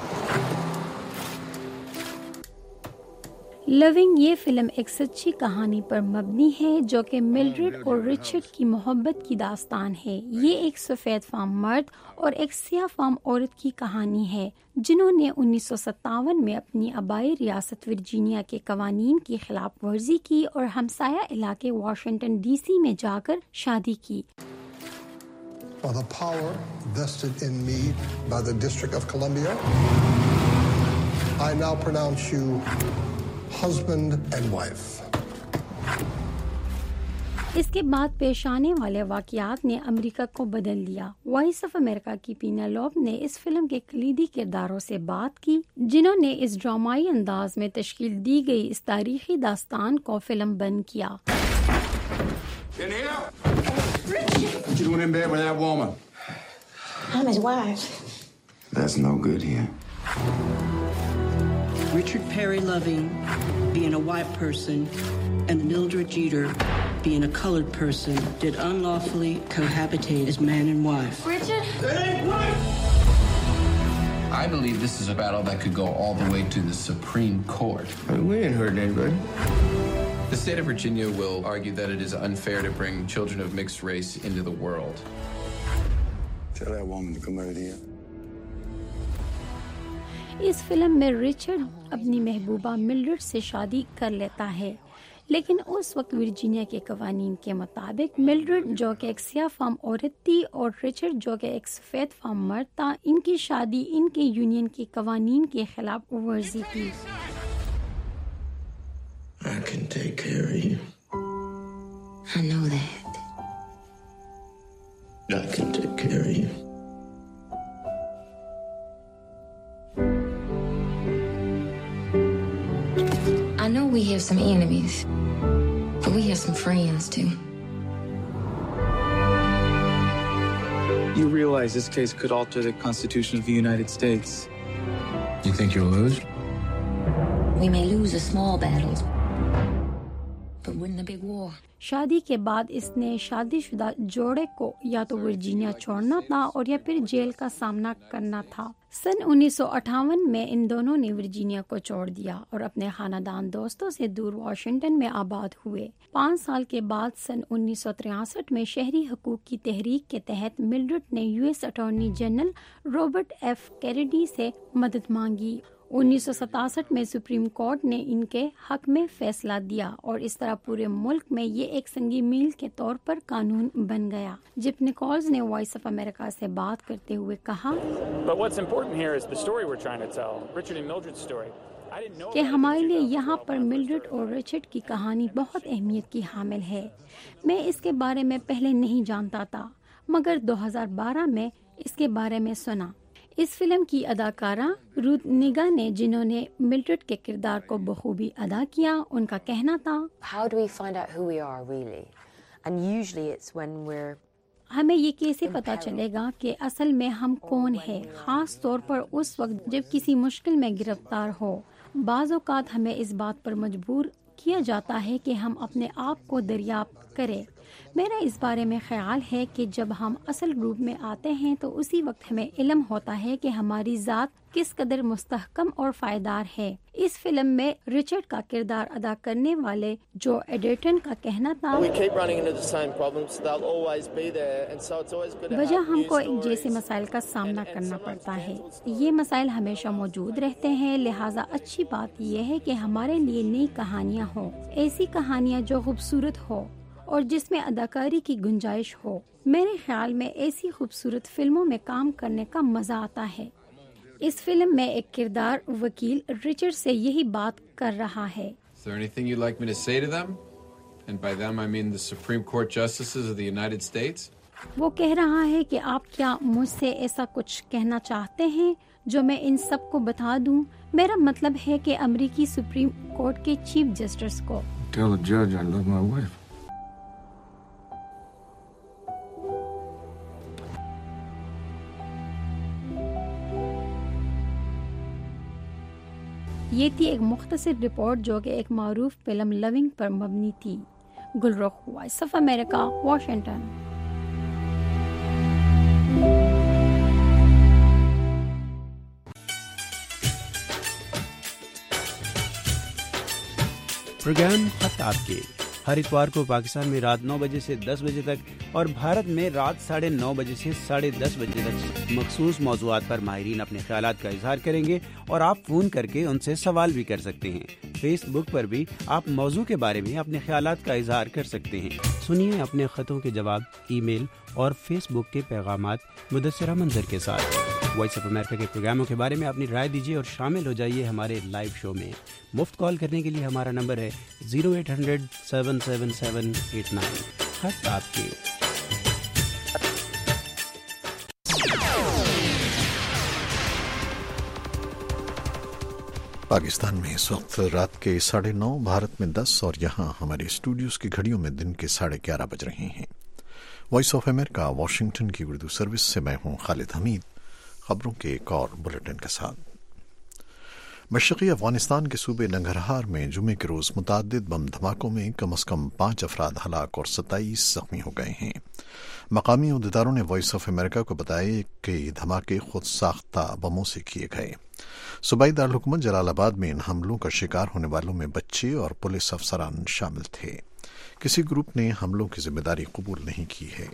[SPEAKER 12] Loving یہ فلم ایک سچی کہانی پر مبنی ہے جو کہ ملڈرڈ اور رچرڈ کی محبت کی داستان ہے. یہ ایک سفید فام مرد اور ایک سیاہ فام عورت کی کہانی ہے جنہوں نے 1957 میں اپنی آبائی ریاست ورجینیا کے قوانین کی خلاف ورزی کی اور ہمسایہ علاقے واشنگٹن ڈی سی میں جا کر شادی کی.
[SPEAKER 13] by the power vested in me by the District of Columbia, I now pronounce you husband and wife.
[SPEAKER 12] اس کے بعد پیش آنے والے واقعات نے امریکہ کو بدل دیا. وائس آف امریکہ کی پینیلوپ نے اس فلم کے کلیدی کرداروں سے بات کی جنہوں نے اس ڈرامائی انداز میں تشکیل دی گئی اس تاریخی داستان کو فلم بند کیا.
[SPEAKER 14] What you doing in bed with that woman?
[SPEAKER 15] I'm his wife.
[SPEAKER 14] That's no good here.
[SPEAKER 16] Richard Perry Loving being a white person and Mildred Jeter being a colored person did unlawfully cohabitate as man and wife.
[SPEAKER 15] Richard?
[SPEAKER 14] That ain't right!
[SPEAKER 17] I believe this is a battle that could go all the way to the Supreme Court.
[SPEAKER 14] We ain't hurt anybody.
[SPEAKER 17] The state of Virginia will argue that it is unfair to bring children of mixed race into the world.
[SPEAKER 14] Tell that woman to come right here.
[SPEAKER 12] اس فلم میں Richard اپنی محبوبہ ملڈرڈ سے شادی کر لیتا ہے، لیکن اس وقت ورجینیا کے قوانین کے مطابق ملڈرڈ جو کہ ایک سیاہ فام عورت تھی اور رچرڈ جو کہ ایک سفید فام مرد تھا، ان کی شادی ان کے یونین کے قوانین کے خلاف ورزی تھی.
[SPEAKER 11] I can take care of you.
[SPEAKER 15] I know that.
[SPEAKER 11] I can take care of you.
[SPEAKER 15] I know we have some enemies, but we have some friends too.
[SPEAKER 18] You realize this case could alter the Constitution of the United States.
[SPEAKER 17] You think you'll lose?
[SPEAKER 15] We may lose a small battle, but win the big war.
[SPEAKER 12] شادی کے بعد اس نے شادی شدہ جوڑے کو یا تو ورجینیا چھوڑنا تھا اور یا پھر جیل کا سامنا کرنا تھا. سن 1958 میں ان دونوں نے ورجینیا کو چھوڑ دیا اور اپنے خاندان دوستوں سے دور واشنگٹن میں آباد ہوئے. 5 سال کے بعد سن 1963 میں شہری حقوق کی تحریک کے تحت ملڈرڈ نے US attorney general Robert F Kennedy سے مدد مانگی. 1967 میں سپریم کورٹ نے ان کے حق میں فیصلہ دیا اور اس طرح پورے ملک میں یہ ایک سنگی میل کے طور پر قانون بن گیا. جپ نکولز نے وائس آف امریکہ سے بات کرتے ہوئے کہا کہ ہمارے لیے یہاں پر ملڈرڈ اور رچرڈ کی کہانی بہت اہمیت کی حامل ہے. میں اس کے بارے میں پہلے نہیں جانتا تھا مگر 2012 میں اس کے بارے میں سنا. اس فلم کی اداکارہ روت نیگا نے جنہوں نے ملڈرڈ کے کردار کو بخوبی ادا کیا، ان کا کہنا تھا ہمیں یہ کیسے پتا چلے گا کہ اصل میں ہم کون ہیں، خاص طور پر اس وقت جب کسی مشکل میں گرفتار ہو. بعض اوقات ہمیں اس بات پر مجبور کیا جاتا ہے کہ ہم اپنے آپ کو دریافت کریں. میرا اس بارے میں خیال ہے کہ جب ہم اصل روپ میں آتے ہیں تو اسی وقت ہمیں علم ہوتا ہے کہ ہماری ذات کس قدر مستحکم اور پائیدار ہے. اس فلم میں رچرڈ کا کردار ادا کرنے والے جو ایڈرٹن کا کہنا تھا وجہ ہم کو ایک جیسے مسائل کا سامنا کرنا پڑتا ہے، یہ مسائل ہمیشہ موجود رہتے ہیں، لہٰذا اچھی بات یہ ہے کہ ہمارے لیے نئی کہانیاں ہوں، ایسی کہانیاں جو خوبصورت ہو اور جس میں اداکاری کی گنجائش ہو. میرے خیال میں ایسی خوبصورت فلموں میں کام کرنے کا مزہ آتا ہے. اس فلم میں ایک کردار وکیل رچرڈ سے یہی بات کر رہا ہے.
[SPEAKER 17] Is there anything you'd like me to say to them? And by them I mean the Supreme Court Justices of the United States.
[SPEAKER 12] وہ کہہ رہا ہے کہ آپ کیا مجھ سے ایسا کچھ کہنا چاہتے ہیں جو میں ان سب کو بتا دوں؟ میرا مطلب ہے کہ امریکی سپریم کورٹ کے چیف جسٹس کو.
[SPEAKER 14] Tell the judge I love my wife.
[SPEAKER 12] یہ تھی ایک مختصر رپورٹ جو کہ ایک معروف فلم لونگ پر مبنی تھی. Gulrukh, voice of America, Washington.
[SPEAKER 19] Programme خط آپ کے ہر اتوار کو پاکستان میں رات 9 بجے سے 10 بجے تک اور بھارت میں رات 9:30 بجے سے 10:30 بجے تک مخصوص موضوعات پر ماہرین اپنے خیالات کا اظہار کریں گے اور آپ فون کر کے ان سے سوال بھی کر سکتے ہیں۔ فیس بک پر بھی آپ موضوع کے بارے میں اپنے خیالات کا اظہار کر سکتے ہیں۔ سنیے اپنے خطوں کے جواب ای میل اور فیس بک کے پیغامات مدثرہ منظر کے ساتھ۔ وائس آف امریکہ کے پروگراموں کے بارے میں اپنی رائے دیجیے اور شامل ہو جائیے ہمارے لائیو شو میں۔ مفت کال کرنے کے لیے ہمارا نمبر ہے 0800-777-89۔ خط آپ کے۔
[SPEAKER 1] پاکستان میں اس وقت رات کے 9:30، بھارت میں 10 اور یہاں ہمارے اسٹوڈیوز کی گھڑیوں میں دن کے 11:30 بج رہے ہیں۔ وائس آف امریکہ واشنگٹن کی اردو سروس سے میں ہوں خالد حمید، خبروں کے ایک اور بلیٹن کے ساتھ۔ مشرقی افغانستان کے صوبے ننگرہار میں جمعے کے روز متعدد بم دھماکوں میں کم از کم 5 افراد ہلاک اور 27 زخمی ہو گئے ہیں۔ مقامی عہدیداروں نے وائس آف امریکہ کو بتایا کہ یہ دھماکے خود ساختہ بموں سے کیے گئے۔ صوبائی دارالحکومت جلال آباد میں ان حملوں کا شکار ہونے والوں میں بچے اور پولیس افسران شامل تھے۔ کسی گروپ نے حملوں کی ذمہ داری قبول نہیں کی ہے۔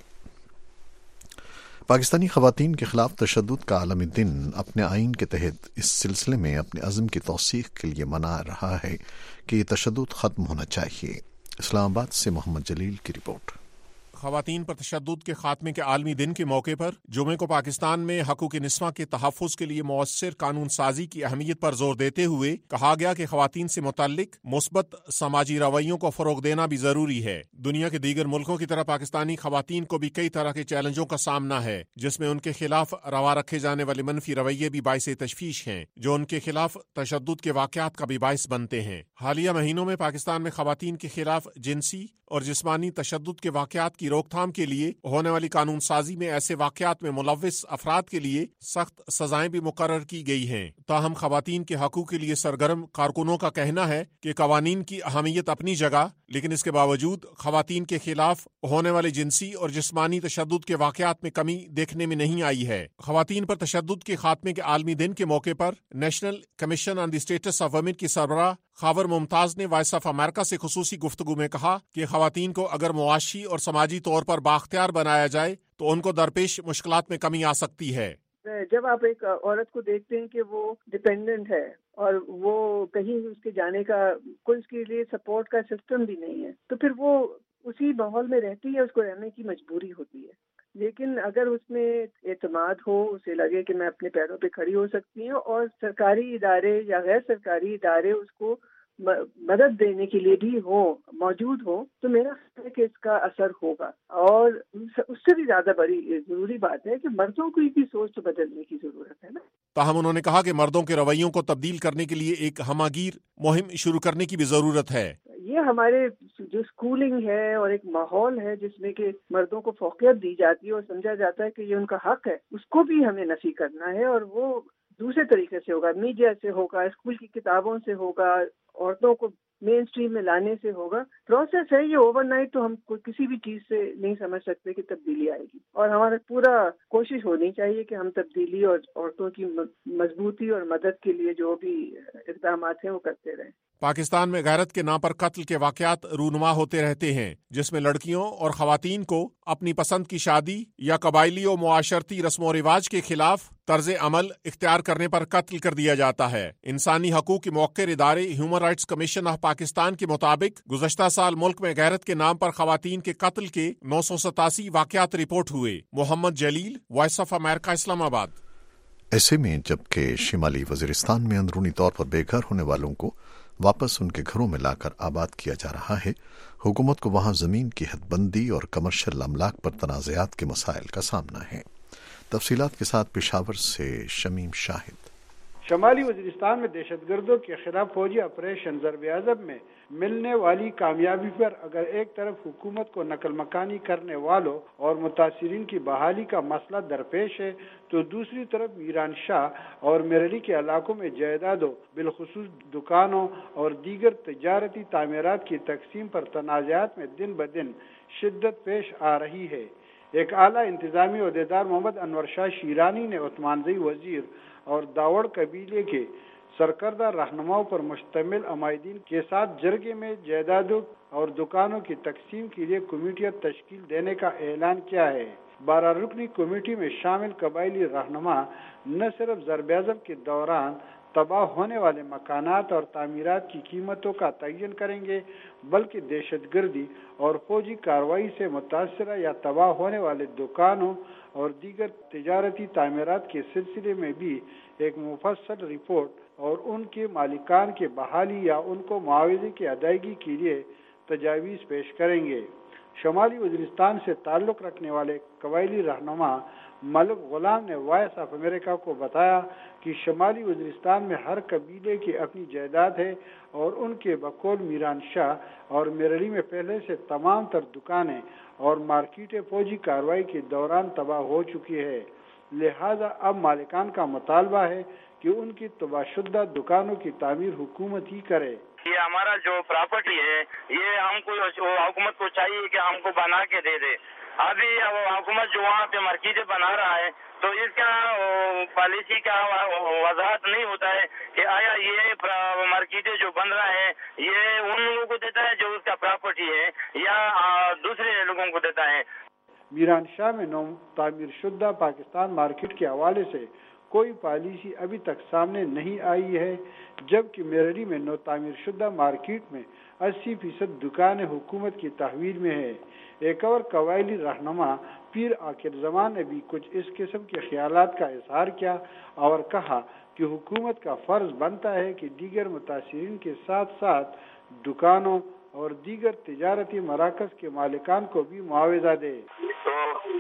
[SPEAKER 1] پاکستانی خواتین کے خلاف تشدد کا عالمی دن اپنے آئین کے تحت اس سلسلے میں اپنے عزم کی توثیق کے لیے منا رہا ہے کہ یہ تشدد ختم ہونا چاہیے۔ اسلام آباد سے محمد جلیل کی رپورٹ۔
[SPEAKER 20] خواتین پر تشدد کے خاتمے کے عالمی دن کے موقع پر جمعے کو پاکستان میں حقوق نسواں کے تحفظ کے لیے مؤثر قانون سازی کی اہمیت پر زور دیتے ہوئے کہا گیا کہ خواتین سے متعلق مثبت سماجی رویوں کو فروغ دینا بھی ضروری ہے۔ دنیا کے دیگر ملکوں کی طرح پاکستانی خواتین کو بھی کئی طرح کے چیلنجوں کا سامنا ہے، جس میں ان کے خلاف روا رکھے جانے والے منفی رویے بھی باعث تشویش ہیں، جو ان کے خلاف تشدد کے واقعات کا بھی باعث بنتے ہیں۔ حالیہ مہینوں میں پاکستان میں خواتین کے خلاف جنسی اور جسمانی تشدد کے واقعات کی روک تھام کے لیے ہونے والی قانون سازی میں ایسے واقعات میں ملوث افراد کے لیے سخت سزائیں بھی مقرر کی گئی ہیں۔ تاہم خواتین کے حقوق کے لیے سرگرم کارکنوں کا کہنا ہے کہ قوانین کی اہمیت اپنی جگہ، لیکن اس کے باوجود خواتین کے خلاف ہونے والے جنسی اور جسمانی تشدد کے واقعات میں کمی دیکھنے میں نہیں آئی ہے۔ خواتین پر تشدد کے خاتمے کے عالمی دن کے موقع پر national commission on the status of women کی سربراہ خاور ممتاز نے وائس آف امریکہ سے خصوصی گفتگو میں کہا کہ خواتین کو اگر معاشی اور سماجی طور پر بااختیار بنایا جائے تو ان کو درپیش مشکلات میں کمی آ سکتی ہے۔
[SPEAKER 21] جب آپ ایک عورت کو دیکھتے ہیں کہ وہ ڈیپینڈنٹ ہے اور وہ کہیں اس کے جانے کا کوئی اس کے لیے سپورٹ کا سسٹم بھی نہیں ہے، تو پھر وہ اسی ماحول میں رہتی ہے، اس کو رہنے کی مجبوری ہوتی ہے۔ لیکن اگر اس میں اعتماد ہو، اسے لگے کہ میں اپنے پیروں پہ کھڑی ہو سکتی ہوں اور سرکاری ادارے یا غیر سرکاری ادارے اس کو مدد دینے کے لیے بھی موجود ہوں، تو میرا خیال ہے کہ اس کا اثر ہوگا۔ اور اس سے بھی زیادہ بڑی ضروری بات ہے کہ مردوں کو بھی سوچ تو بدلنے کی ضرورت ہے نا۔
[SPEAKER 20] تاہم انہوں نے کہا کہ مردوں کے رویوں کو تبدیل کرنے کے لیے ایک ہمہ گیر مہم شروع کرنے کی بھی ضرورت ہے۔
[SPEAKER 21] یہ ہمارے جو اسکولنگ ہے اور ایک ماحول ہے جس میں کہ مردوں کو فوقیت دی جاتی ہے اور سمجھا جاتا ہے کہ یہ ان کا حق ہے، اس کو بھی ہمیں نفی کرنا ہے، اور وہ دوسرے طریقے سے ہوگا، میڈیا سے ہوگا، اسکول کی کتابوں سے ہوگا، عورتوں کو مین اسٹریم میں لانے سے ہوگا۔ پروسیس ہے یہ، اوور نائٹ تو ہم کسی بھی چیز سے نہیں سمجھ سکتے کہ تبدیلی آئے گی، اور ہمارا پورا کوشش ہونی چاہیے کہ ہم تبدیلی اور عورتوں کی مضبوطی اور مدد کے لیے جو بھی اقدامات ہیں وہ کرتے رہیں۔
[SPEAKER 20] پاکستان میں غیرت کے نام پر قتل کے واقعات رونما ہوتے رہتے ہیں، جس میں لڑکیوں اور خواتین کو اپنی پسند کی شادی یا قبائلی و معاشرتی رسم و رواج کے خلاف طرز عمل اختیار کرنے پر قتل کر دیا جاتا ہے۔ انسانی حقوق کے موقر ادارے human rights commission of Pakistan کے مطابق گزشتہ سال ملک میں غیرت کے نام پر خواتین کے قتل کے 987 واقعات رپورٹ ہوئے۔ محمد جلیل، وائس آف امریکہ، اسلام آباد۔
[SPEAKER 1] ایسے میں جبکہ شمالی وزیرستان میں اندرونی طور پر بے گھر ہونے والوں کو واپس ان کے گھروں میں لا کر آباد کیا جا رہا ہے، حکومت کو وہاں زمین کی حد بندی اور کمرشل املاک پر تنازعات کے مسائل کا سامنا ہے۔ تفصیلات کے ساتھ پشاور سے شمیم شاہد۔
[SPEAKER 22] شمالی وزیرستان میں دہشت گردوں کے خلاف فوجی آپریشن ضرب عضب میں ملنے والی کامیابی پر اگر ایک طرف حکومت کو نقل مکانی کرنے والوں اور متاثرین کی بحالی کا مسئلہ درپیش ہے، تو دوسری طرف میران شاہ اور میرلی کے علاقوں میں جائیدادوں بالخصوص دکانوں اور دیگر تجارتی تعمیرات کی تقسیم پر تنازعات میں دن بدن شدت پیش آ رہی ہے۔ ایک اعلیٰ انتظامی عہدیدار محمد انور شاہ شیرانی نے عثمان زئی وزیر اور داوڑ قبیلے کے سرکردہ رہنماؤں پر مشتمل عمائدین کے ساتھ جرگے میں جائیدادوں اور دکانوں کی تقسیم کے لیے کمیٹیاں تشکیل دینے کا اعلان کیا ہے۔ 12 رکنی کمیٹی میں شامل قبائلی رہنما نہ صرف ضرب اعظم کے دوران تباہ ہونے والے مکانات اور تعمیرات کی قیمتوں کا تعین کریں گے، بلکہ دہشت گردی اور فوجی کارروائی سے متاثرہ یا تباہ ہونے والے دکانوں اور دیگر تجارتی تعمیرات کے سلسلے میں بھی ایک مفصل رپورٹ اور ان کے مالکان کی بحالی یا ان کو معاوضے کی ادائیگی کے لیے تجاویز پیش کریں گے۔ شمالی وزیرستان سے تعلق رکھنے والے قبائلی رہنما ملک غلام نے وائس آف امریکہ کو بتایا کہ شمالی وزیرستان میں ہر قبیلے کی اپنی جائیداد ہے اور ان کے بقول میران شاہ اور میرلی میں پہلے سے تمام تر دکانیں اور مارکیٹیں فوجی کارروائی کے دوران تباہ ہو چکی ہے، لہذا اب مالکان کا مطالبہ ہے کہ ان کی تباہ شدہ دکانوں کی تعمیر حکومت ہی کرے۔
[SPEAKER 3] یہ ہمارا جو پراپرٹی ہے یہ ہم کو حکومت کو چاہیے کہ ہم کو بنا کے دے دے۔ ابھی حکومت جو وہاں پہ مارکیٹیں بنا رہا ہے تو اس کا پالیسی کا وضاحت نہیں ہوتا ہے کہ آیا یہ مارکیٹیں جو بن رہا ہے یہ ان لوگوں کو دیتا ہے جو اس کا پراپرٹی ہے یا دوسرے لوگوں کو دیتا ہے۔
[SPEAKER 22] میران شاہ میں نو تعمیر شدہ پاکستان مارکیٹ کے حوالے سے کوئی پالیسی ابھی تک سامنے نہیں آئی ہے، جبکہ میرلی میں نو تعمیر شدہ مارکیٹ میں 80% دکانیں حکومت کی تحویل میں ہے۔ ایک اور قبائلی رہنما پیر عاقل زمان نے بھی کچھ اس قسم کے خیالات کا اظہار کیا اور کہا کہ حکومت کا فرض بنتا ہے کہ دیگر متاثرین کے ساتھ ساتھ دکانوں اور دیگر تجارتی مراکز کے مالکان کو بھی معاوضہ دے۔
[SPEAKER 3] تو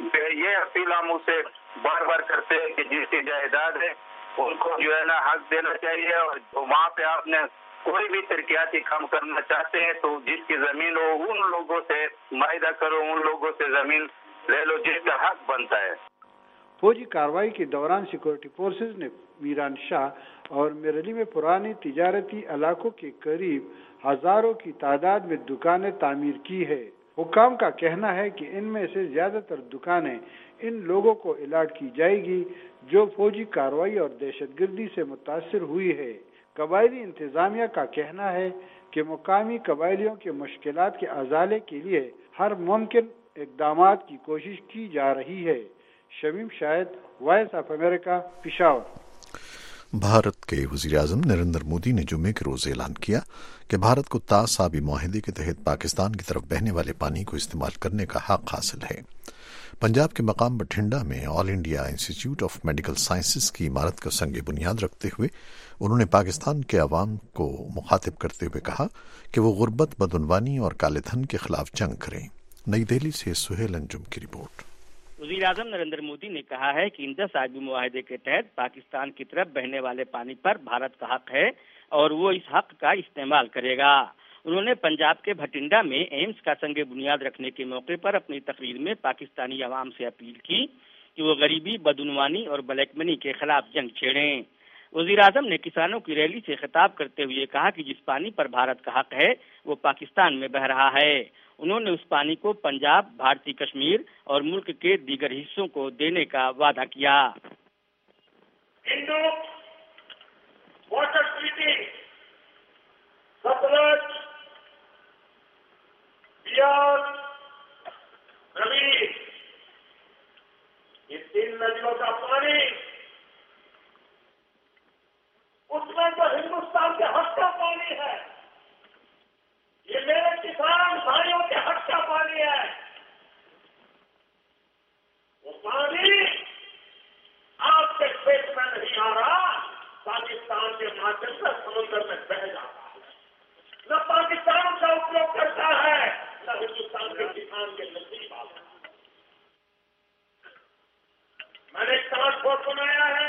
[SPEAKER 3] یہ اپیل ہم اسے بار بار کرتے ہیں کہ جس کی جائیداد ہے ان کو جو ہے نا حق دینا چاہیے، اور وہاں پہ آپ نے کوئی بھی ترقیاتی کام کرنا چاہتے ہیں تو جس کی زمین ہو ان لوگوں سے معاہدہ کرو، ان لوگوں سے زمین لے لو جس کا حق بنتا ہے۔
[SPEAKER 22] فوجی کارروائی کے دوران سیکورٹی فورسز نے میران شاہ اور میرلی میں پرانے تجارتی علاقوں کے قریب ہزاروں کی تعداد میں دکانیں تعمیر کی ہے۔ حکام کا کہنا ہے کہ ان میں سے زیادہ تر دکانیں ان لوگوں کو الاٹ کی جائے گی جو فوجی کارروائی اور دہشت گردی سے متاثر ہوئی ہے۔ قبائلی انتظامیہ کا کہنا ہے کہ مقامی قبائلیوں کے مشکلات کے ازالے کے لیے ہر ممکن اقدامات کی کوشش کی جا رہی ہے۔ Shamim Shahid, voice of America, Peshawar.
[SPEAKER 1] Bharat کے وزیر اعظم نریندر مودی نے جمعے کے روز اعلان کیا کہ بھارت کو تاز آبی معاہدے کے تحت پاکستان کی طرف بہنے والے پانی کو استعمال کرنے کا حق حاصل ہے۔ پنجاب کے مقام بٹھنڈا میں آل انڈیا انسٹی ٹیوٹ آف میڈیکل سائنسز کی عمارت کا سنگ بنیاد رکھتے ہوئے انہوں نے پاکستان کے عوام کو مخاطب کرتے ہوئے کہا کہ وہ غربت، بدعنوانی اور کالے دھن کے خلاف جنگ کریں۔ نئی دہلی سے سہیل انجم کی رپورٹ۔
[SPEAKER 6] وزیر اعظم نریندر مودی نے کہا ہے کہ اندس آبی معاہدے کے تحت پاکستان کی طرف بہنے والے پانی پر بھارت کا حق ہے اور وہ اس حق کا استعمال کرے گا۔ انہوں نے پنجاب کے بھٹنڈا میں ایمس کا سنگ بنیاد رکھنے کے موقع پر اپنی تقریر میں پاکستانی عوام سے اپیل کی کہ وہ غریبی، بدعنوانی اور بلیک منی کے خلاف جنگ چھیڑیں۔ وزیر اعظم نے کسانوں کی ریلی سے خطاب کرتے ہوئے کہا کہ جس پانی پر بھارت کا حق ہے وہ پاکستان میں بہہ رہا ہے۔ انہوں نے اس پانی کو پنجاب، بھارتی کشمیر اور ملک کے دیگر حصوں کو دینے کا وعدہ کیا۔
[SPEAKER 23] واٹر ٹریٹی، ستلج، بیاس، روی، یہ 3 ندیوں کا پانی اس میں تو ہندوستان کے حق کا پانی ہے، یہ میرے کسان بھائیوں کے حق کا پانی ہے۔ وہ پانی آپ کے کھیت میں نہیں آ رہا، پاکستان کے مادھیم سے سمندر میں بہ جاتا ہے۔ نہ پاکستان کا اپیوگ کرتا ہے نہ ہندوستان کے کسان کے نصیب آتا ہے۔ میں نے ایک ٹرانسپورٹ بنایا ہے،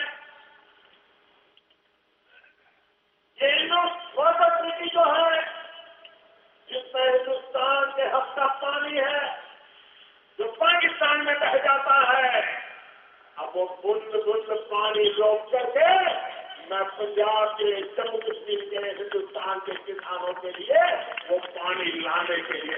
[SPEAKER 23] یہ واٹر ٹریٹی جو ہے جس میں ہندوستان کے حق کا پانی ہے جو پاکستان میں بہ جاتا ہے، اب وہ بند بند پانی روک کر کے میں پنجاب کے، جموں کشمیر کے، ہندوستان کے کسانوں کے لیے وہ پانی لانے کے لیے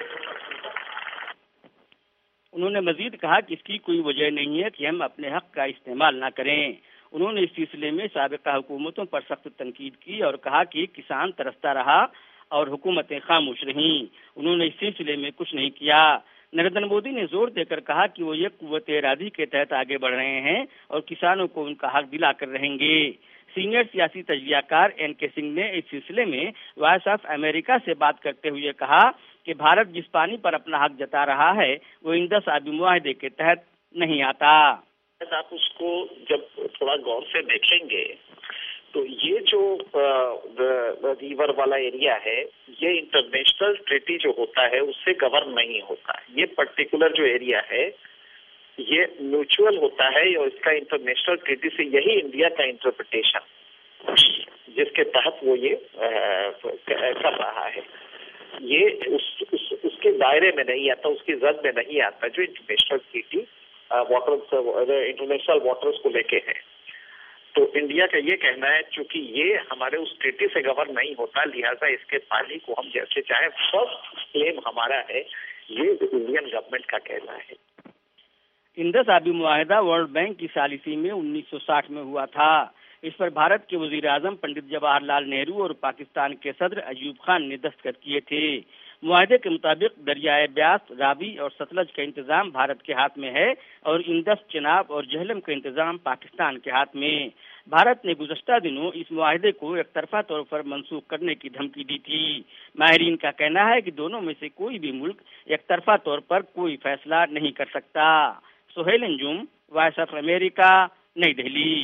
[SPEAKER 6] انہوں نے مزید کہا کہ اس کی کوئی وجہ نہیں ہے کہ ہم اپنے حق کا استعمال نہ کریں۔ انہوں نے اس سلسلے میں سابقہ حکومتوں پر سخت تنقید کی اور کہا کہ کسان ترستا رہا اور حکومتیں خاموش رہیں، انہوں نے اس سلسلے میں کچھ نہیں کیا۔ نریندر مودی نے زور دے کر کہا کہ وہ ایک قوت ارادی کے تحت آگے بڑھ رہے ہیں اور کسانوں کو ان کا حق دلا کر رہیں گے۔ سینئر سیاسی تجزیہ کار این کے سنگھ نے اس سلسلے میں وائس آف امریکہ سے بات کرتے ہوئے کہا کہ بھارت جس پانی پر اپنا حق جتا رہا ہے وہ اندس آبی معاہدے کے تحت نہیں آتا۔
[SPEAKER 2] آپ اس کو جب تھوڑا غور سے دیکھیں گے تو یہ جو ریور والا ایریا ہے یہ انٹرنیشنل ٹریٹی جو ہوتا ہے اس سے گورن نہیں ہوتا ہے۔ یہ پرٹیکولر جو ایریا ہے یہ میوچول ہوتا ہے اور اس کا انٹرنیشنل ٹریٹی سے یہی انڈیا کا انٹرپریٹیشن جس کے تحت وہ یہ کر رہا ہے، یہ اس کے دائرے میں نہیں آتا، اس کی زد میں نہیں آتا جو انٹرنیشنل ٹریٹی انٹرنیشنل واٹرز کو لے کے ہے۔ تو انڈیا کا یہ کہنا ہے چونکہ یہ ہمارے اس ٹریٹی سے گورن نہیں ہوتا، لہٰذا اس کے پانی کو ہم جیسے چاہیں، فرسٹ کلیم ہمارا ہے، یہ انڈین گورنمنٹ کا کہنا ہے۔
[SPEAKER 6] اندس آبی معاہدہ ورلڈ بینک کی ثالثی میں 1960 میں ہوا تھا۔ اس پر بھارت کے وزیر اعظم پنڈت جواہر لال نہرو اور پاکستان کے صدر ایوب خان نے دستخط کیے تھے۔ معاہدے کے مطابق دریائے بیاس، راوی اور ستلج کا انتظام بھارت کے ہاتھ میں ہے اور اندس، چناب اور جہلم کا انتظام پاکستان کے ہاتھ میں۔ بھارت نے گزشتہ دنوں اس معاہدے کو ایک طرفہ طور پر منسوخ کرنے کی دھمکی دی تھی۔ ماہرین کا کہنا ہے کہ دونوں میں سے کوئی بھی ملک ایک طرفہ طور پر کوئی فیصلہ نہیں کر سکتا۔ Sohail Anjum, voice of America, New Delhi.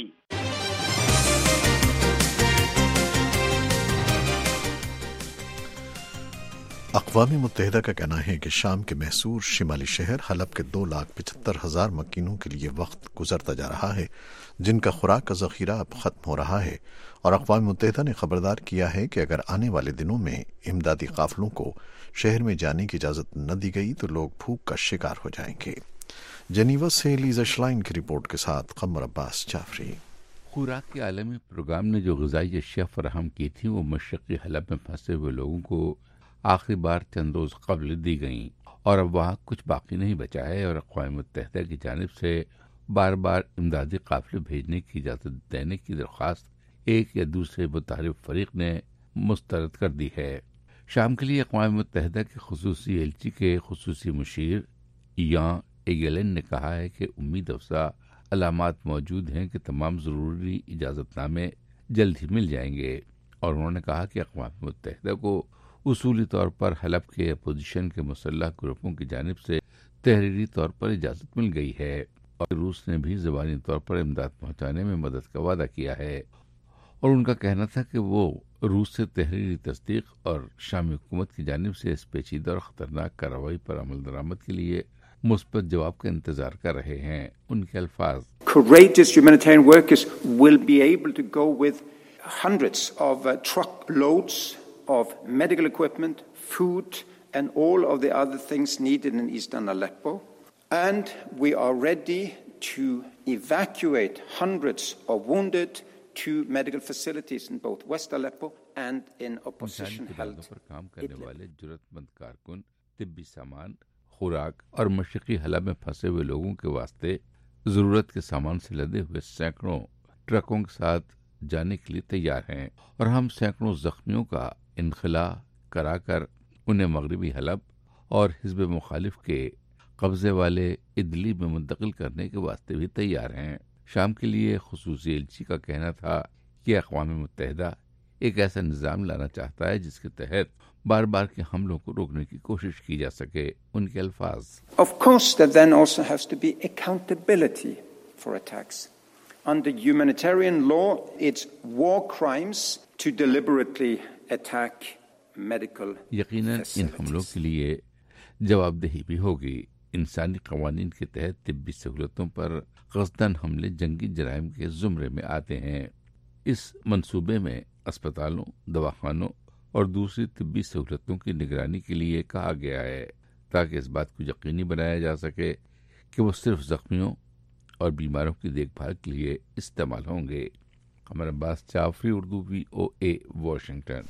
[SPEAKER 1] اقوام متحدہ کا کہنا ہے کہ شام کے محصور شمالی شہر حلب کے 2,75,000 مکینوں کے لیے وقت گزرتا جا رہا ہے جن کا خوراک کا ذخیرہ اب ختم ہو رہا ہے، اور اقوام متحدہ نے خبردار کیا ہے کہ اگر آنے والے دنوں میں امدادی قافلوں کو شہر میں جانے کی اجازت نہ دی گئی تو لوگ بھوک کا شکار ہو جائیں گے۔ جنیوا سے لیزا شلائن کی رپورٹ کے ساتھ قمر عباس جعفری۔
[SPEAKER 7] خوراک کے عالمی پروگرام نے جو غذائی اشیاء فراہم کی تھی وہ مشرقی حلب میں پھنسے ہوئے لوگوں کو آخری بار چند روز قبل دی گئیں، اور اب وہاں کچھ باقی نہیں بچا ہے، اور اقوام متحدہ کی جانب سے بار بار امدادی قافلے بھیجنے کی اجازت دینے کی درخواست ایک یا دوسرے متحرک فریق نے مسترد کر دی ہے۔ شام کے لیے اقوام متحدہ کے خصوصی ایلچی کے خصوصی مشیر یان ایگلن نے کہا ہے کہ امید افزا علامات موجود ہیں کہ تمام ضروری اجازت نامے جلد ہی مل جائیں گے، اور انہوں نے کہا کہ اقوام متحدہ کو اصولی طور پر حلب کے اپوزیشن کے مسلح گروپوں کی جانب سے تحریری طور پر اجازت مل گئی ہے، اور روس نے بھی زبانی طور پر امداد پہنچانے میں مدد کا وعدہ کیا ہے، اور ان کا کہنا تھا کہ وہ روس سے تحریری تصدیق اور شامی حکومت کی جانب سے اس پیچیدہ اور خطرناک کارروائی پر عمل درآمد کے لیے مثبت جواب کا انتظار کر رہے ہیں۔ ان کے الفاظ:
[SPEAKER 4] Courageous humanitarian workers will be able to go with hundreds of truckloads of medical equipment, food, and all of the other things needed in eastern Aleppo. And we are ready to evacuate hundreds of wounded to medical facilities in both West Aleppo and in opposition-held
[SPEAKER 7] پر کام کرنے والے جرأت مند کارکن طبی سامان، خوراک اور مشرقی حلب میں پھنسے ہوئے لوگوں کے واسطے ضرورت کے سامان سے لدے ہوئے سینکڑوں ٹرکوں کے ساتھ جانے کے لیے تیار ہیں، اور ہم سینکڑوں زخمیوں کا انخلا کرا کر انہیں مغربی حلب اور حزب مخالف کے قبضے والے ادلیب میں منتقل کرنے کے واسطے بھی تیار ہیں۔ شام کے لیے خصوصی ایلچی کا کہنا تھا کہ اقوام متحدہ ایک ایسا نظام لانا چاہتا ہے جس کے تحت بار بار کے حملوں کو روکنے کی کوشش کی جا سکے۔ ان کے الفاظ:
[SPEAKER 4] Of course there then also has to be accountability for attacks. Under humanitarian law, it's war crimes to deliberately attack medical facilities.
[SPEAKER 7] یقیناً ان حملوں کے لیے جواب دہی بھی ہوگی۔ انسانی قوانین کے تحت طبی سہولتوں پر قصداً حملے جنگی جرائم کے زمرے میں آتے ہیں۔ اس منصوبے میں اسپتالوں، دواخانوں اور دوسری طبی سہولتوں کی نگرانی کے لیے کہا گیا ہے تاکہ اس بات کو یقینی بنایا جا سکے کہ وہ صرف زخمیوں اور بیماروں کی دیکھ بھال کے لیے استعمال ہوں گے۔ Qamar Abbas Jafri, Urdu VOA، Washington.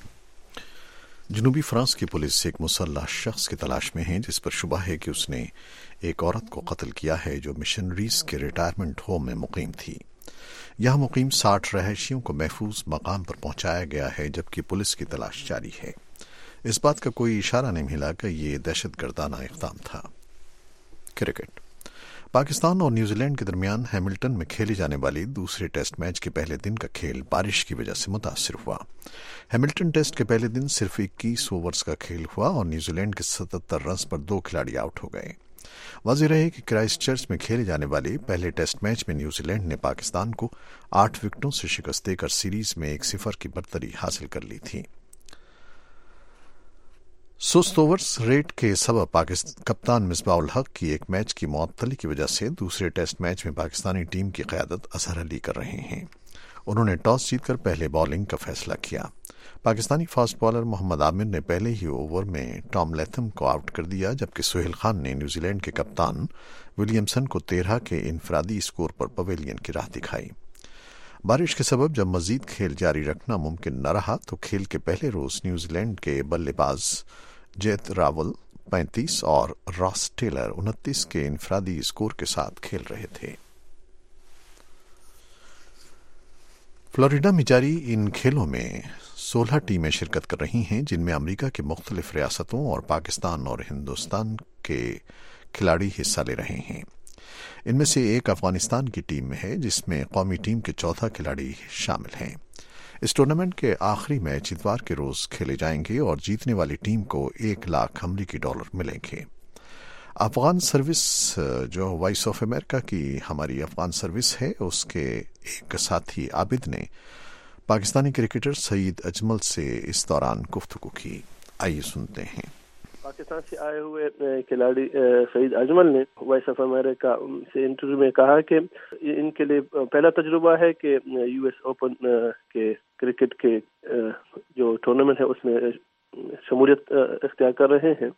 [SPEAKER 1] جنوبی فرانس کی پولیس ایک مسلح شخص کی تلاش میں ہے جس پر شبہ ہے کہ اس نے ایک عورت کو قتل کیا ہے جو مشنریز کے ریٹائرمنٹ ہوم میں مقیم تھی۔ यहाँ मुकीम 60 रहायशियों को महफूज मकाम पर पहुंचाया गया है, जबकि पुलिस की तलाश जारी है। इस बात का कोई इशारा नहीं मिला कि ये दहशतगर्दाना इक़दाम था। क्रिकेट। पाकिस्तान और न्यूजीलैंड के दरमियान हैमिल्टन में खेली जाने वाली दूसरे टेस्ट मैच के पहले दिन का खेल बारिश की वजह से मुतासिर हुआ। हैमिल्टन टेस्ट के पहले दिन सिर्फ 21 ओवर्स का खेल हुआ और न्यूजीलैंड के 77 रन पर 2 खिलाड़ी आउट हो गए। वाज़ेह रहे कि क्राइस्ट चर्च में खेले जाने वाले पहले टेस्ट मैच में न्यूजीलैंड ने पाकिस्तान को 8 विकेटों से शिकस्त देकर सीरीज में 1-0 की बर्तरी हासिल कर ली थी। सुस्त ओवर्स रेट के सबब कप्तान मिसबाउल हक की एक मैच की मुअत्तली की वजह से दूसरे टेस्ट मैच में पाकिस्तानी टीम की क़यादत अजहर अली कर रहे हैं। उन्होंने टॉस जीतकर पहले बॉलिंग का फैसला किया। पाकिस्तानी फास्ट बॉलर मोहम्मद आमिर ने पहले ही ओवर में टॉम लैथम को आउट कर दिया, जबकि सुहेल खान ने न्यूजीलैंड के कप्तान विलियमसन को 13 के इनफरादी स्कोर पर पवेलियन की राह दिखाई। बारिश के सबब जब मजीद खेल जारी रखना मुमकिन न रहा तो खेल के पहले रोज न्यूजीलैंड के बल्लेबाज जेत रावल 35 और रॉस टेलर 29 के इनफरादी स्कोर के साथ खेल रहे थे। फ्लोरिडा में जारी इन खेलों में 16 टीमें शिरकत कर रही हैं, जिनमें अमेरिका की मुख्तलिफ रियासतों और पाकिस्तान और हिंदुस्तान के खिलाड़ी हिस्सा ले रहे हैं। इनमें से एक अफगानिस्तान की टीम में है, जिसमें कौमी टीम के 14 खिलाड़ी शामिल हैं। इस टूर्नामेंट के आखिरी मैच इतवार के रोज खेले जाएंगे और जीतने वाली टीम को $1 लाख अमरीकी मिलेंगे। अफगान सर्विस जो वॉइस ऑफ अमेरिका की हमारी अफगान सर्विस है, उसके एक साथी आबिद ने पाकिस्तानी क्रिकेटर सईद अजमल से इस दौरान गुफ्तगू की। आइए सुनते हैं।
[SPEAKER 5] पाकिस्तान से आए हुए खिलाड़ी सईद अजमल ने वॉइस ऑफ अमेरिका से इंटरव्यू में कहा कि इनके लिए पहला तजुर्बा है कि यूएस ओपन के क्रिकेट के जो टूर्नामेंट है उसमें शमूलियत इख्तियार कर रहे हैं।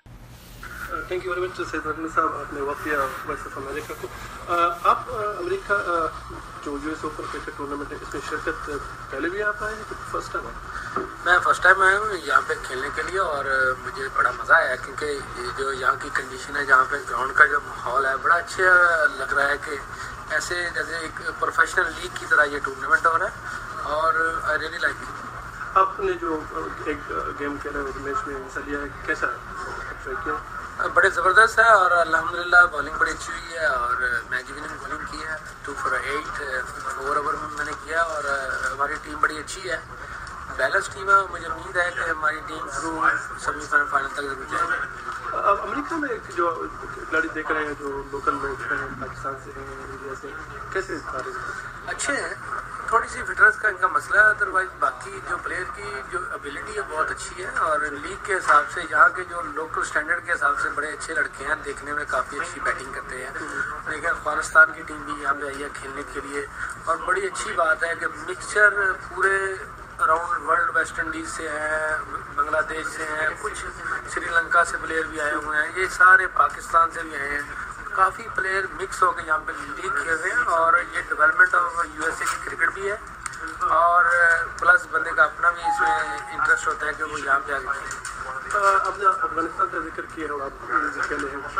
[SPEAKER 8] Thank you very much Saeed Ajmal साहब, आपने वक्त दिया वॉइस ऑफ अमेरिका को। आप अमेरिका जो यूएस ओपन क्रिकेट टूर्नामेंट है इसमें शिरकत पहले भी आप आए हैं कि फर्स्ट टाइम?
[SPEAKER 9] मैं फर्स्ट टाइम आया हूँ यहाँ पे खेलने के लिए और मुझे बड़ा मज़ा आया, क्योंकि जो यहाँ की कंडीशन है, जहाँ पे ग्राउंड का जो माहौल है, बड़ा अच्छा लग रहा है कि ऐसे जैसे एक प्रोफेशनल लीग की तरह ये टूर्नामेंट हो रहा है और आई रियली लाइक इट।
[SPEAKER 8] आपने जो एक गेम खेला है मैच में हिस्सा लिया है, कैसा है?
[SPEAKER 9] बड़े ज़बरदस्त है और अल्हम्दुलिल्लाह बॉलिंग बड़ी अच्छी हुई है और मैच विनिंग बॉलिंग की है। 2 for 8 4 ओवर में मैंने किया और हमारी टीम बड़ी अच्छी है, बैलेंस टीम है। मुझे उम्मीद है कि हमारी टीम थ्रू सेमीफाइनल तक जरूर जाएगी।
[SPEAKER 8] अमेरिका में जो खिलाड़ी देख रहे हैं जो लोकल मैच हैं, पाकिस्तान से हैं, इंडिया से, कैसे
[SPEAKER 9] अच्छे हैं? थोड़ी सी फिटनेस का इनका मसला है, अदरवाइज बाकी जो प्लेयर की जो एबिलिटी है बहुत अच्छी है और लीग के हिसाब से यहाँ के जो लोकल स्टैंडर्ड के हिसाब से बड़े अच्छे लड़के हैं, देखने में काफ़ी अच्छी बैटिंग करते हैं। लेकिन अफगानिस्तान की टीम भी यहाँ पे आई है खेलने के लिए और बड़ी अच्छी बात है कि मिक्सचर पूरे अराउंड वर्ल्ड, वेस्ट इंडीज से हैं, बांग्लादेश से हैं, कुछ श्रीलंका से प्लेयर भी आए हुए हैं, ये सारे पाकिस्तान से भी आए हैं। काफ़ी प्लेयर मिक्स होकर यहाँ पे लीग खेल रहे हैं और ये डेवलपमेंट ऑफ यूएसए की क्रिकेट भी है और प्लस बंदे का अपना भी इसमें इंटरेस्ट होता है कि वो यहाँ पे आगे खेले।
[SPEAKER 8] अपने अफगानिस्तान का जिक्र किया हो, आप खेले हैं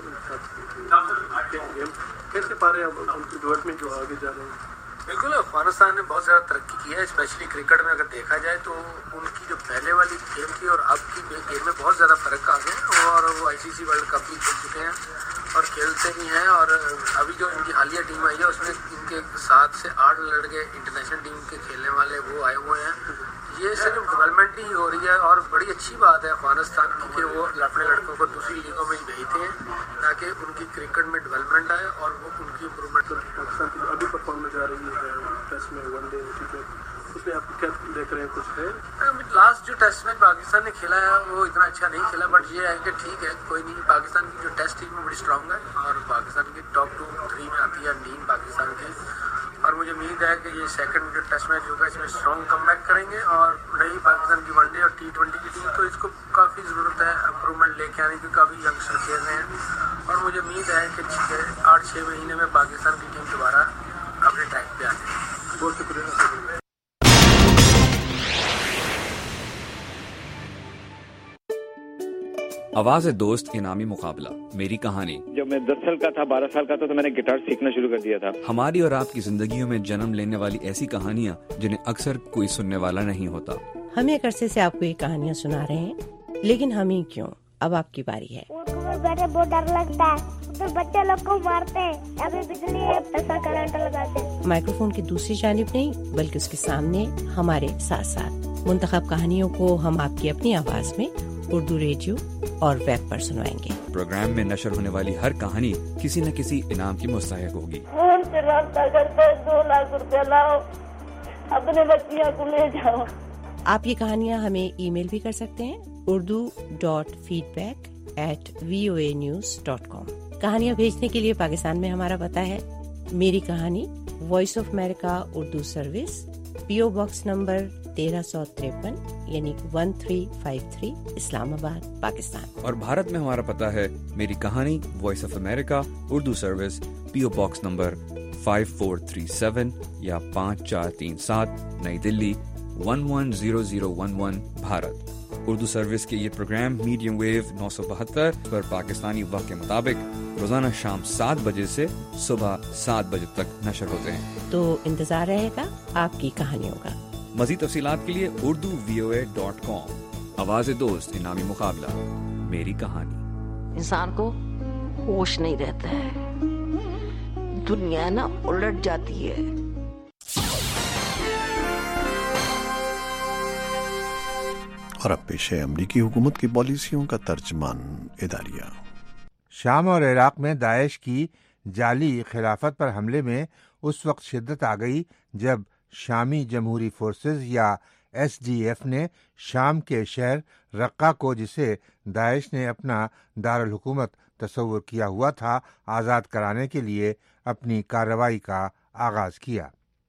[SPEAKER 8] गेम, कैसे पा रहे हैं उनकी डेवलपमेंट जो आगे जा रहे हैं?
[SPEAKER 9] बिल्कुल, अफगानिस्तान ने बहुत ज़्यादा तरक्की की है, स्पेशली क्रिकेट में अगर देखा जाए तो उनकी जो पहले वाली गेम थी और अब की गेम में बहुत ज़्यादा फ़र्क आ गया और वो आईसीसी वर्ल्ड कप भी खेल चुके हैं और खेलते भी हैं। और अभी जो इनकी हालिया टीम आई है उसमें इनके 7 से 8 लड़के इंटरनेशनल टीम के खेलने वाले वो आए हुए हैं। ये सिर्फ डेवलपमेंट ही हो रही है और बड़ी अच्छी बात है अफगानिस्तान की कि वो अपने लड़कों को दूसरी लीगों में भेजते हैं ताकि उनकी क्रिकेट में डेवलपमेंट आए और वो उनकी इम्प्रूवमेंट।
[SPEAKER 8] पाकिस्तान की अभी परफॉर्मेंस जा रही है टेस्ट में, वनडे, उसमें आप क्या देख रहे हैं? कुछ है?
[SPEAKER 9] लास्ट जो टेस्ट मैच पाकिस्तान ने खेला है वो इतना अच्छा नहीं खेला, बट ये है कि ठीक है, कोई नहीं। पाकिस्तान की जो टेस्ट टीम है बड़ी स्ट्रांग है और पाकिस्तान की टॉप 2-3 में आती है टीम पाकिस्तान की और मुझे उम्मीद है कि ये सेकंड जो टेस्ट मैच होगा इसमें स्ट्रॉन्ग कमबैक करेंगे और रही पाकिस्तान की वनडे और T20 की टीम तो इसको काफ़ी ज़रूरत है इम्प्रूवमेंट लेके आने की। काफ़ी यंगस्टर खेल रहे हैं और मुझे उम्मीद है कि 8-6 महीने में पाकिस्तान की टीम दोबारा अपने ट्रैक पे आ जाएगी।
[SPEAKER 8] बहुत शुक्रिया।
[SPEAKER 10] آواز دوست انعامی مقابلہ میری کہانی.
[SPEAKER 13] جب میں 10 سال کا تھا 12 سال کا تھا تو میں نے گٹار سیکھنا شروع کر دیا تھا.
[SPEAKER 10] ہماری اور آپ کی زندگیوں میں جنم لینے والی ایسی کہانیاں جنہیں اکثر کوئی سننے والا نہیں ہوتا.
[SPEAKER 16] ہم ایک عرصے سے آپ کو یہ کہانیاں سنا رہے ہیں، لیکن ہم ہی کیوں، اب آپ کی باری ہے.
[SPEAKER 24] بیٹھے بہت ڈر لگتا ہے، پھر بچے لوگ کو مارتے ہیں، ابھی بجلی ایسا کرنٹ لگاتے ہیں.
[SPEAKER 16] مائکرو فون کی دوسری جانب نہیں بلکہ اس کے سامنے ہمارے ساتھ ساتھ منتخب کہانیوں کو ہم آپ کی اپنی آواز میں اردو ریڈیو اور ویب پر سنوائیں گے.
[SPEAKER 10] پروگرام میں نشر ہونے والی ہر کہانی کسی نہ کسی انعام کی مستحق ہوگی.
[SPEAKER 24] فون سے رابطہ کرتے 2 لاکھ روپے لاؤ، اپنے بچیاں کو لے جاؤ.
[SPEAKER 16] آپ یہ کہانیاں ہمیں ای میل بھی کر سکتے ہیں urdu.feedback@voanews.com. کہانیاں بھیجنے کے لیے پاکستان میں ہمارا پتہ ہے میری کہانی، voice of America Urdu service, PO box number 1353 یعنی 1353 اسلام آباد پاکستان.
[SPEAKER 10] اور بھارت میں ہمارا پتہ ہے میری کہانی، voice of America Urdu service, PO box number 5437 یا 5437 نئی دلی 110011 بھارت. اردو سروس کے یہ پروگرام میڈیم ویو 972 پر پاکستانی وقت کے مطابق روزانہ شام 7 بجے سے صبح 7 بجے تک نشر ہوتے ہیں.
[SPEAKER 16] تو انتظار رہے گا آپ کی کہانیوں کا.
[SPEAKER 10] مزید تفصیلات کے لیے urduvoa.com. آواز دوست انعامی مقابلہ میری کہانی.
[SPEAKER 25] انسان کو ہوش نہیں رہتا ہے، دنیا نا الٹ جاتی ہے.
[SPEAKER 1] اور اب پیش ہے امریکی حکومت کی پالیسیوں کا ترجمان اداریہ.
[SPEAKER 26] شام اور عراق میں داعش کی جعلی خلافت پر حملے میں اس وقت شدت آ گئی جب شامی جمہوری فورسز یا SDF نے شام کے شہر رقہ کو، جسے داعش نے اپنا دارالحکومت تصور کیا ہوا تھا، آزاد کرانے کے لیے اپنی کارروائی کا آغاز کیا.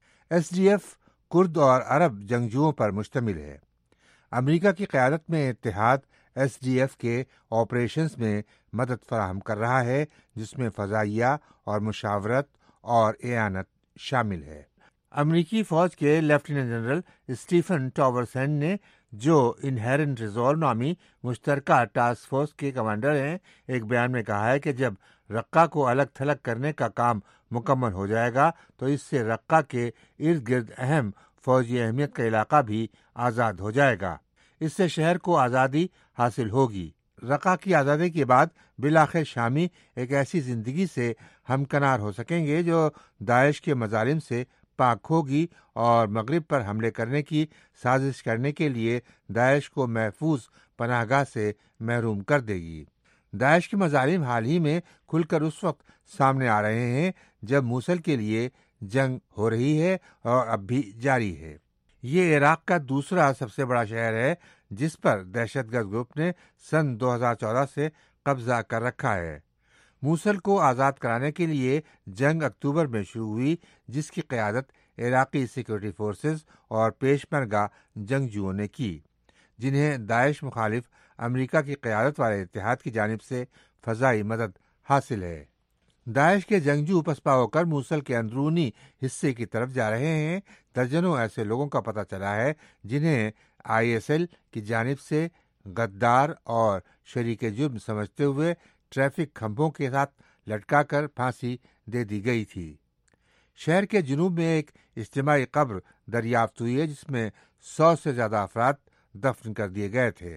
[SPEAKER 26] SDF کرد اور عرب جنگجوؤں پر مشتمل ہے. امریکا کی قیادت میں اتحاد SDF کے آپریشنز میں مدد فراہم کر رہا ہے، جس میں فضائیہ اور مشاورت اور اعانت شامل ہے. امریکی فوج کے لیفٹیننٹ جنرل اسٹیفن ٹاورسینڈ نے، جو انہیرنٹ ریزولو نامی مشترکہ ٹاسک فورس کے کمانڈر ہیں، ایک بیان میں کہا ہے کہ جب رقہ کو الگ تھلگ کرنے کا کام مکمل ہو جائے گا تو اس سے رقہ کے ارد گرد اہم فوجی اہمیت کا علاقہ بھی آزاد ہو جائے گا. اس سے شہر کو آزادی حاصل ہوگی. رقہ کی آزادی کے بعد بالآخر شامی ایک ایسی زندگی سے ہمکنار ہو سکیں گے جو داعش کے مظالم سے پاک ہوگی اور مغرب پر حملے کرنے کی سازش کرنے کے لیے داعش کو محفوظ پناہ گاہ سے محروم کر دے گی. داعش کے مظالم حال ہی میں کھل کر اس وقت سامنے آ رہے ہیں جب موصل کے لیے جنگ ہو رہی ہے اور اب بھی جاری ہے. یہ عراق کا دوسرا سب سے بڑا شہر ہے جس پر دہشت گرد گروپ نے سن 2014 سے قبضہ کر رکھا ہے. موصل کو آزاد کرانے کے لیے جنگ اکتوبر میں شروع ہوئی، جس کی قیادت عراقی سیکورٹی فورسز اور پیشمرگہ جنگجوؤں نے کی، جنہیں داعش مخالف امریکہ کی قیادت والے اتحاد کی جانب سے فضائی مدد حاصل ہے. داعش کے جنگجو پسپا ہو کر موصل کے اندرونی حصے کی طرف جا رہے ہیں. درجنوں ایسے لوگوں کا پتہ چلا ہے جنہیں ISL کی جانب سے غدار اور شریک جرم سمجھتے ہوئے ٹریفک کھمبوں کے ساتھ لٹکا کر پھانسی دے دی گئی تھی. شہر کے جنوب میں ایک اجتماعی قبر دریافت ہوئی ہے جس میں 100 سے زیادہ افراد دفن کر دیے گئے تھے.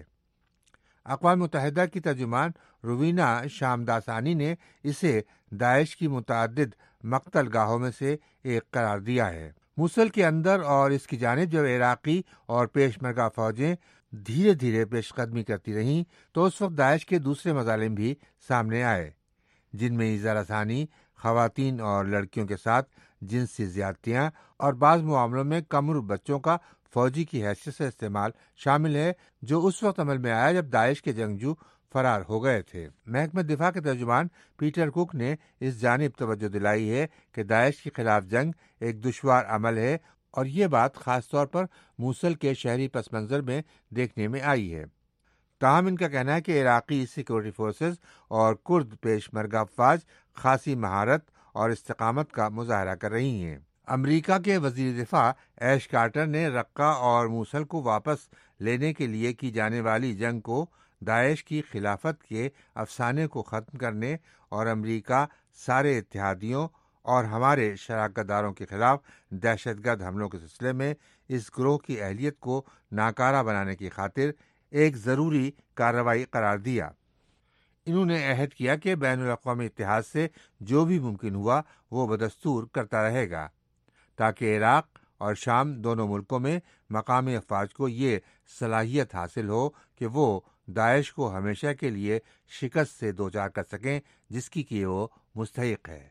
[SPEAKER 26] اقوام متحدہ کی ترجمان روینہ شامداسانی نے اسے داعش کی متعدد مقتل گاہوں میں سے ایک قرار دیا ہے. موصل کے اندر اور اس کی جانب جب عراقی اور پیشمرگہ فوجیں دھیرے دھیرے پیش قدمی کرتی رہیں تو اس وقت داعش کے دوسرے مظالم بھی سامنے آئے، جن میں ایذا رسانی، خواتین اور لڑکیوں کے ساتھ جنسی زیادتیاں اور بعض معاملوں میں کم عمر بچوں کا فوجی کی حیثیت سے استعمال شامل ہے، جو اس وقت عمل میں آیا جب داعش کے جنگجو فرار ہو گئے تھے. محکمہ دفاع کے ترجمان پیٹر کوک نے اس جانب توجہ دلائی ہے کہ داعش کے خلاف جنگ ایک دشوار عمل ہے اور یہ بات خاص طور پر موصل کے شہری پس منظر میں دیکھنے میں آئی ہے. تاہم ان کا کہنا ہے کہ عراقی سیکورٹی فورسز اور کرد پیشمرگہ افواج خاصی مہارت اور استقامت کا مظاہرہ کر رہی ہیں. امریکہ کے وزیر دفاع ایش کارٹر نے رقہ اور موصل کو واپس لینے کے لیے کی جانے والی جنگ کو داعش کی خلافت کے افسانے کو ختم کرنے اور امریکہ سارے اتحادیوں اور ہمارے شراکت داروں کے خلاف دہشت گرد حملوں کے سلسلے میں اس گروہ کی اہلیت کو ناکارہ بنانے کی خاطر ایک ضروری کارروائی قرار دیا۔ انہوں نے عہد کیا کہ بین الاقوامی اتحاد سے جو بھی ممکن ہوا وہ بدستور کرتا رہے گا تاکہ عراق اور شام دونوں ملکوں میں مقامی افواج کو یہ صلاحیت حاصل ہو کہ وہ داعش کو ہمیشہ کے لیے شکست سے دوچار کر سکیں جس کی کہ وہ مستحق ہے۔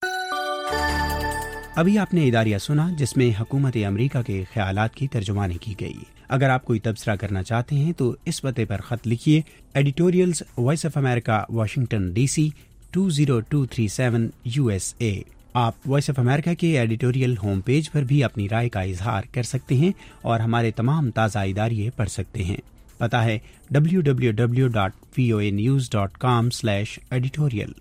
[SPEAKER 19] ابھی آپ نے اداریہ سنا جس میں حکومت امریکہ کے خیالات کی ترجمانی کی گئی۔ اگر آپ کوئی تبصرہ کرنا چاہتے ہیں تو اس پتے پر خط لکھیے، editorials voice of America, Washington D C 20237 USA۔ آپ وائس آف امریکہ کے ایڈیٹوریل ہوم پیج پر بھی اپنی رائے کا اظہار کر سکتے ہیں اور ہمارے تمام تازہ اداریے پڑھ سکتے ہیں۔ پتہ ہے www.voanews.com/editorial۔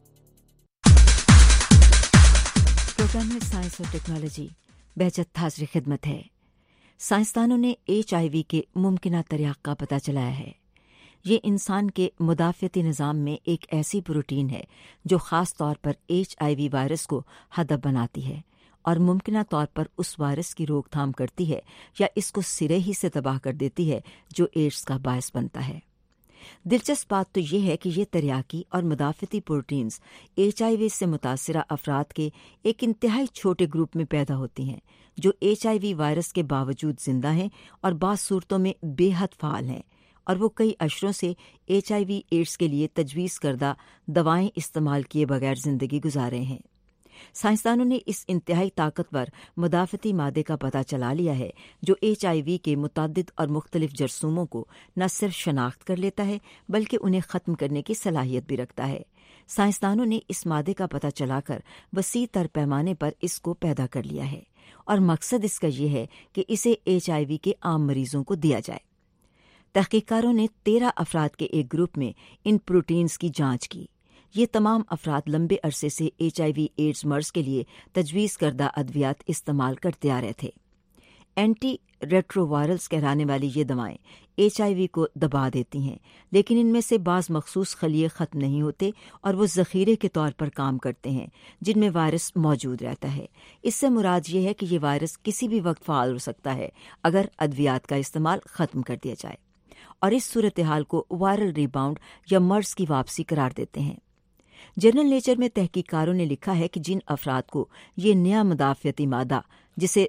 [SPEAKER 11] پروگرام میں سائنس اور ٹیکنالوجی بہجت حاضر خدمت ہے۔ سائنسدانوں نے HIV کے ممکنہ طریق کا پتہ چلایا ہے۔ یہ انسان کے مدافعتی نظام میں ایک ایسی پروٹین ہے جو خاص طور پر HIV وائرس کو ہدف بناتی ہے اور ممکنہ طور پر اس وائرس کی روک تھام کرتی ہے یا اس کو سرے ہی سے تباہ کر دیتی ہے جو ایڈز کا باعث بنتا ہے۔ دلچسپ بات تو یہ ہے کہ یہ تریاکی اور مدافعتی پروٹینز HIV سے متاثرہ افراد کے ایک انتہائی چھوٹے گروپ میں پیدا ہوتی ہیں جو HIV وائرس کے باوجود زندہ ہیں اور بعض صورتوں میں بے حد فعال ہیں، اور وہ کئی اشروں سے HIV ایڈز کے لیے تجویز کردہ دوائیں استعمال کیے بغیر زندگی گزار رہے ہیں۔ سائنسدانوں نے اس انتہائی طاقتور مدافعتی مادے کا پتہ چلا لیا ہے جو HIV کے متعدد اور مختلف جرثوموں کو نہ صرف شناخت کر لیتا ہے بلکہ انہیں ختم کرنے کی صلاحیت بھی رکھتا ہے۔ سائنسدانوں نے اس مادے کا پتہ چلا کر وسیع تر پیمانے پر اس کو پیدا کر لیا ہے اور مقصد اس کا یہ ہے کہ اسے HIV کے عام مریضوں کو دیا جائے۔ تحقیقکاروں نے 13 افراد کے ایک گروپ میں ان پروٹینز کی جانچ کی۔ یہ تمام افراد لمبے عرصے سے HIV ایڈز مرض کے لیے تجویز کردہ ادویات استعمال کرتے آ رہے تھے۔ اینٹی ریٹرووائرلز کہلانے والی یہ دوائیں HIV کو دبا دیتی ہیں، لیکن ان میں سے بعض مخصوص خلیے ختم نہیں ہوتے اور وہ ذخیرے کے طور پر کام کرتے ہیں جن میں وائرس موجود رہتا ہے۔ اس سے مراد یہ ہے کہ یہ وائرس کسی بھی وقت فعال ہو سکتا ہے اگر ادویات کا استعمال ختم کر دیا جائے، اور اس صورتحال کو وائرل ریباؤنڈ یا مرض کی واپسی قرار دیتے ہیں۔ جرنل نیچر میں تحقیقکاروں نے لکھا ہے کہ جن افراد کو یہ نیا مدافعتی مادہ جسے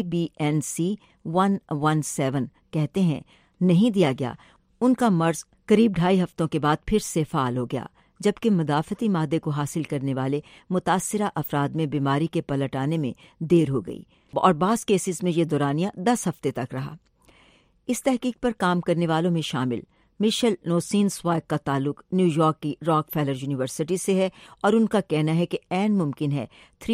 [SPEAKER 11] 3BNC117 کہتے ہیں نہیں دیا گیا، ان کا مرض قریب 2.5 ہفتوں کے بعد پھر سے فعال ہو گیا، جبکہ مدافعتی مادے کو حاصل کرنے والے متاثرہ افراد میں بیماری کے پلٹ آنے میں دیر ہو گئی اور بعض کیسز میں یہ دورانیہ 10 ہفتے تک رہا۔ اس تحقیق پر کام کرنے والوں میں شامل مشیل نوسینسوائگ کا تعلق نیو یارک کی راک فیلر یونیورسٹی سے ہے اور ان کا کہنا ہے کہ عین ممکن ہے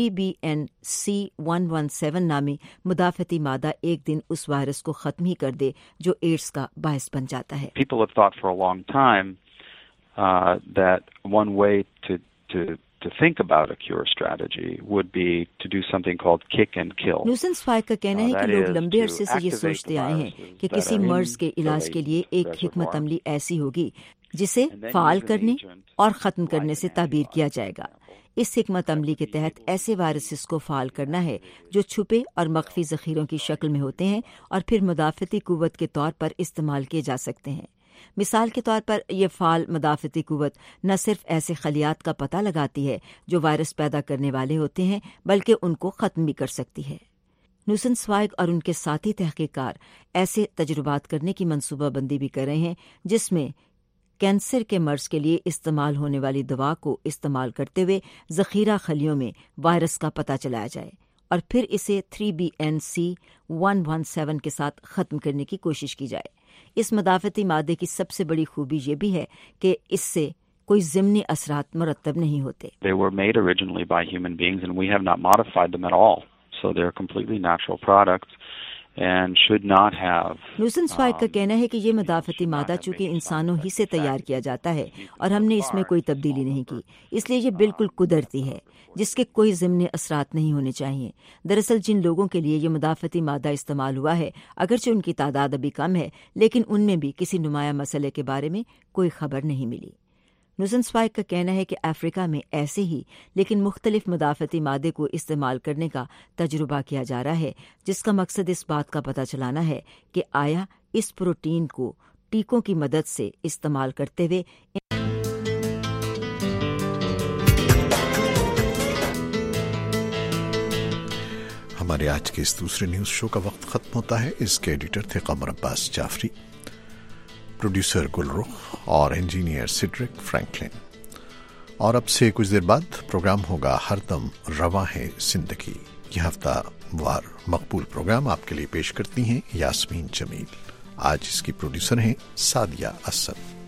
[SPEAKER 11] 3BNC117 نامی مدافعتی مادہ ایک دن اس وائرس کو ختم ہی کر دے جو ایڈز کا باعث بن جاتا ہے۔
[SPEAKER 12] People have thought for a long time that one way to think about a cure strategy would be to do something called kick and kill.
[SPEAKER 11] نوسینسوائگ کا کہنا ہے کہ لوگ لمبے عرصے سے یہ سوچتے آئے ہیں کہ کسی مرض کے علاج کے لیے ایک حکمت عملی ایسی ہوگی جسے فعال کرنے اور ختم کرنے سے تعبیر کیا جائے گا۔ اس حکمت عملی کے تحت ایسے وائرسز کو فعال کرنا ہے جو چھپے اور مخفی ذخیروں کی شکل میں ہوتے ہیں اور پھر مدافعتی قوت کے طور پر استعمال کیے جا سکتے ہیں۔ مثال کے طور پر یہ فعال مدافعتی قوت نہ صرف ایسے خلیات کا پتہ لگاتی ہے جو وائرس پیدا کرنے والے ہوتے ہیں بلکہ ان کو ختم بھی کر سکتی ہے۔ نوسینسوائگ اور ان کے ساتھی تحقیقکار ایسے تجربات کرنے کی منصوبہ بندی بھی کر رہے ہیں جس میں کینسر کے مرض کے لیے استعمال ہونے والی دوا کو استعمال کرتے ہوئے ذخیرہ خلیوں میں وائرس کا پتہ چلایا جائے اور پھر اسے 3BNC117 کے ساتھ ختم کرنے کی کوشش کی جائے۔ اس مدافعتی مادے کی سب سے بڑی خوبی یہ بھی ہے کہ اس سے کوئی ضمنی اثرات مرتب نہیں ہوتے۔
[SPEAKER 12] They were made originally by human beings and we have not modified them at all. So they're completely natural products and should not have.
[SPEAKER 11] Noxon سوائگ کا کہنا ہے کہ یہ مدافعتی مادہ چونکہ انسانوں ہی سے تیار کیا جاتا ہے اور ہم نے اس میں کوئی تبدیلی نہیں کی، اس لیے یہ بالکل قدرتی ہے جس کے کوئی ضمنی اثرات نہیں ہونے چاہیے۔ دراصل جن لوگوں کے لیے یہ مدافعتی مادہ استعمال ہوا ہے اگرچہ ان کی تعداد ابھی کم ہے، لیکن ان میں بھی کسی نمایاں مسئلے کے بارے میں کوئی خبر نہیں ملی۔ نوسن سوائگ کا کہنا ہے کہ افریقہ میں ایسے ہی لیکن مختلف مدافعتی مادے کو استعمال کرنے کا تجربہ کیا جا رہا ہے، جس کا مقصد اس بات کا پتہ چلانا ہے کہ آیا اس پروٹین کو ٹیکوں کی مدد سے استعمال کرتے ہوئے
[SPEAKER 1] ہمارے آج کے اس دوسرے نیوز شو کا وقت ختم ہوتا ہے۔ اس کے ایڈیٹر تھے قمر عباس جعفری، پروڈیوسر گل رخ اور انجینئر سیڈرک فرینکلن۔ اور اب سے کچھ دیر بعد پروگرام ہوگا ہر دم رواں ہے زندگی۔ یہ ہفتہ وار مقبول پروگرام آپ کے لیے پیش کرتی ہیں یاسمین جمیل۔ آج اس کی پروڈیوسر ہیں سعدیہ اسد۔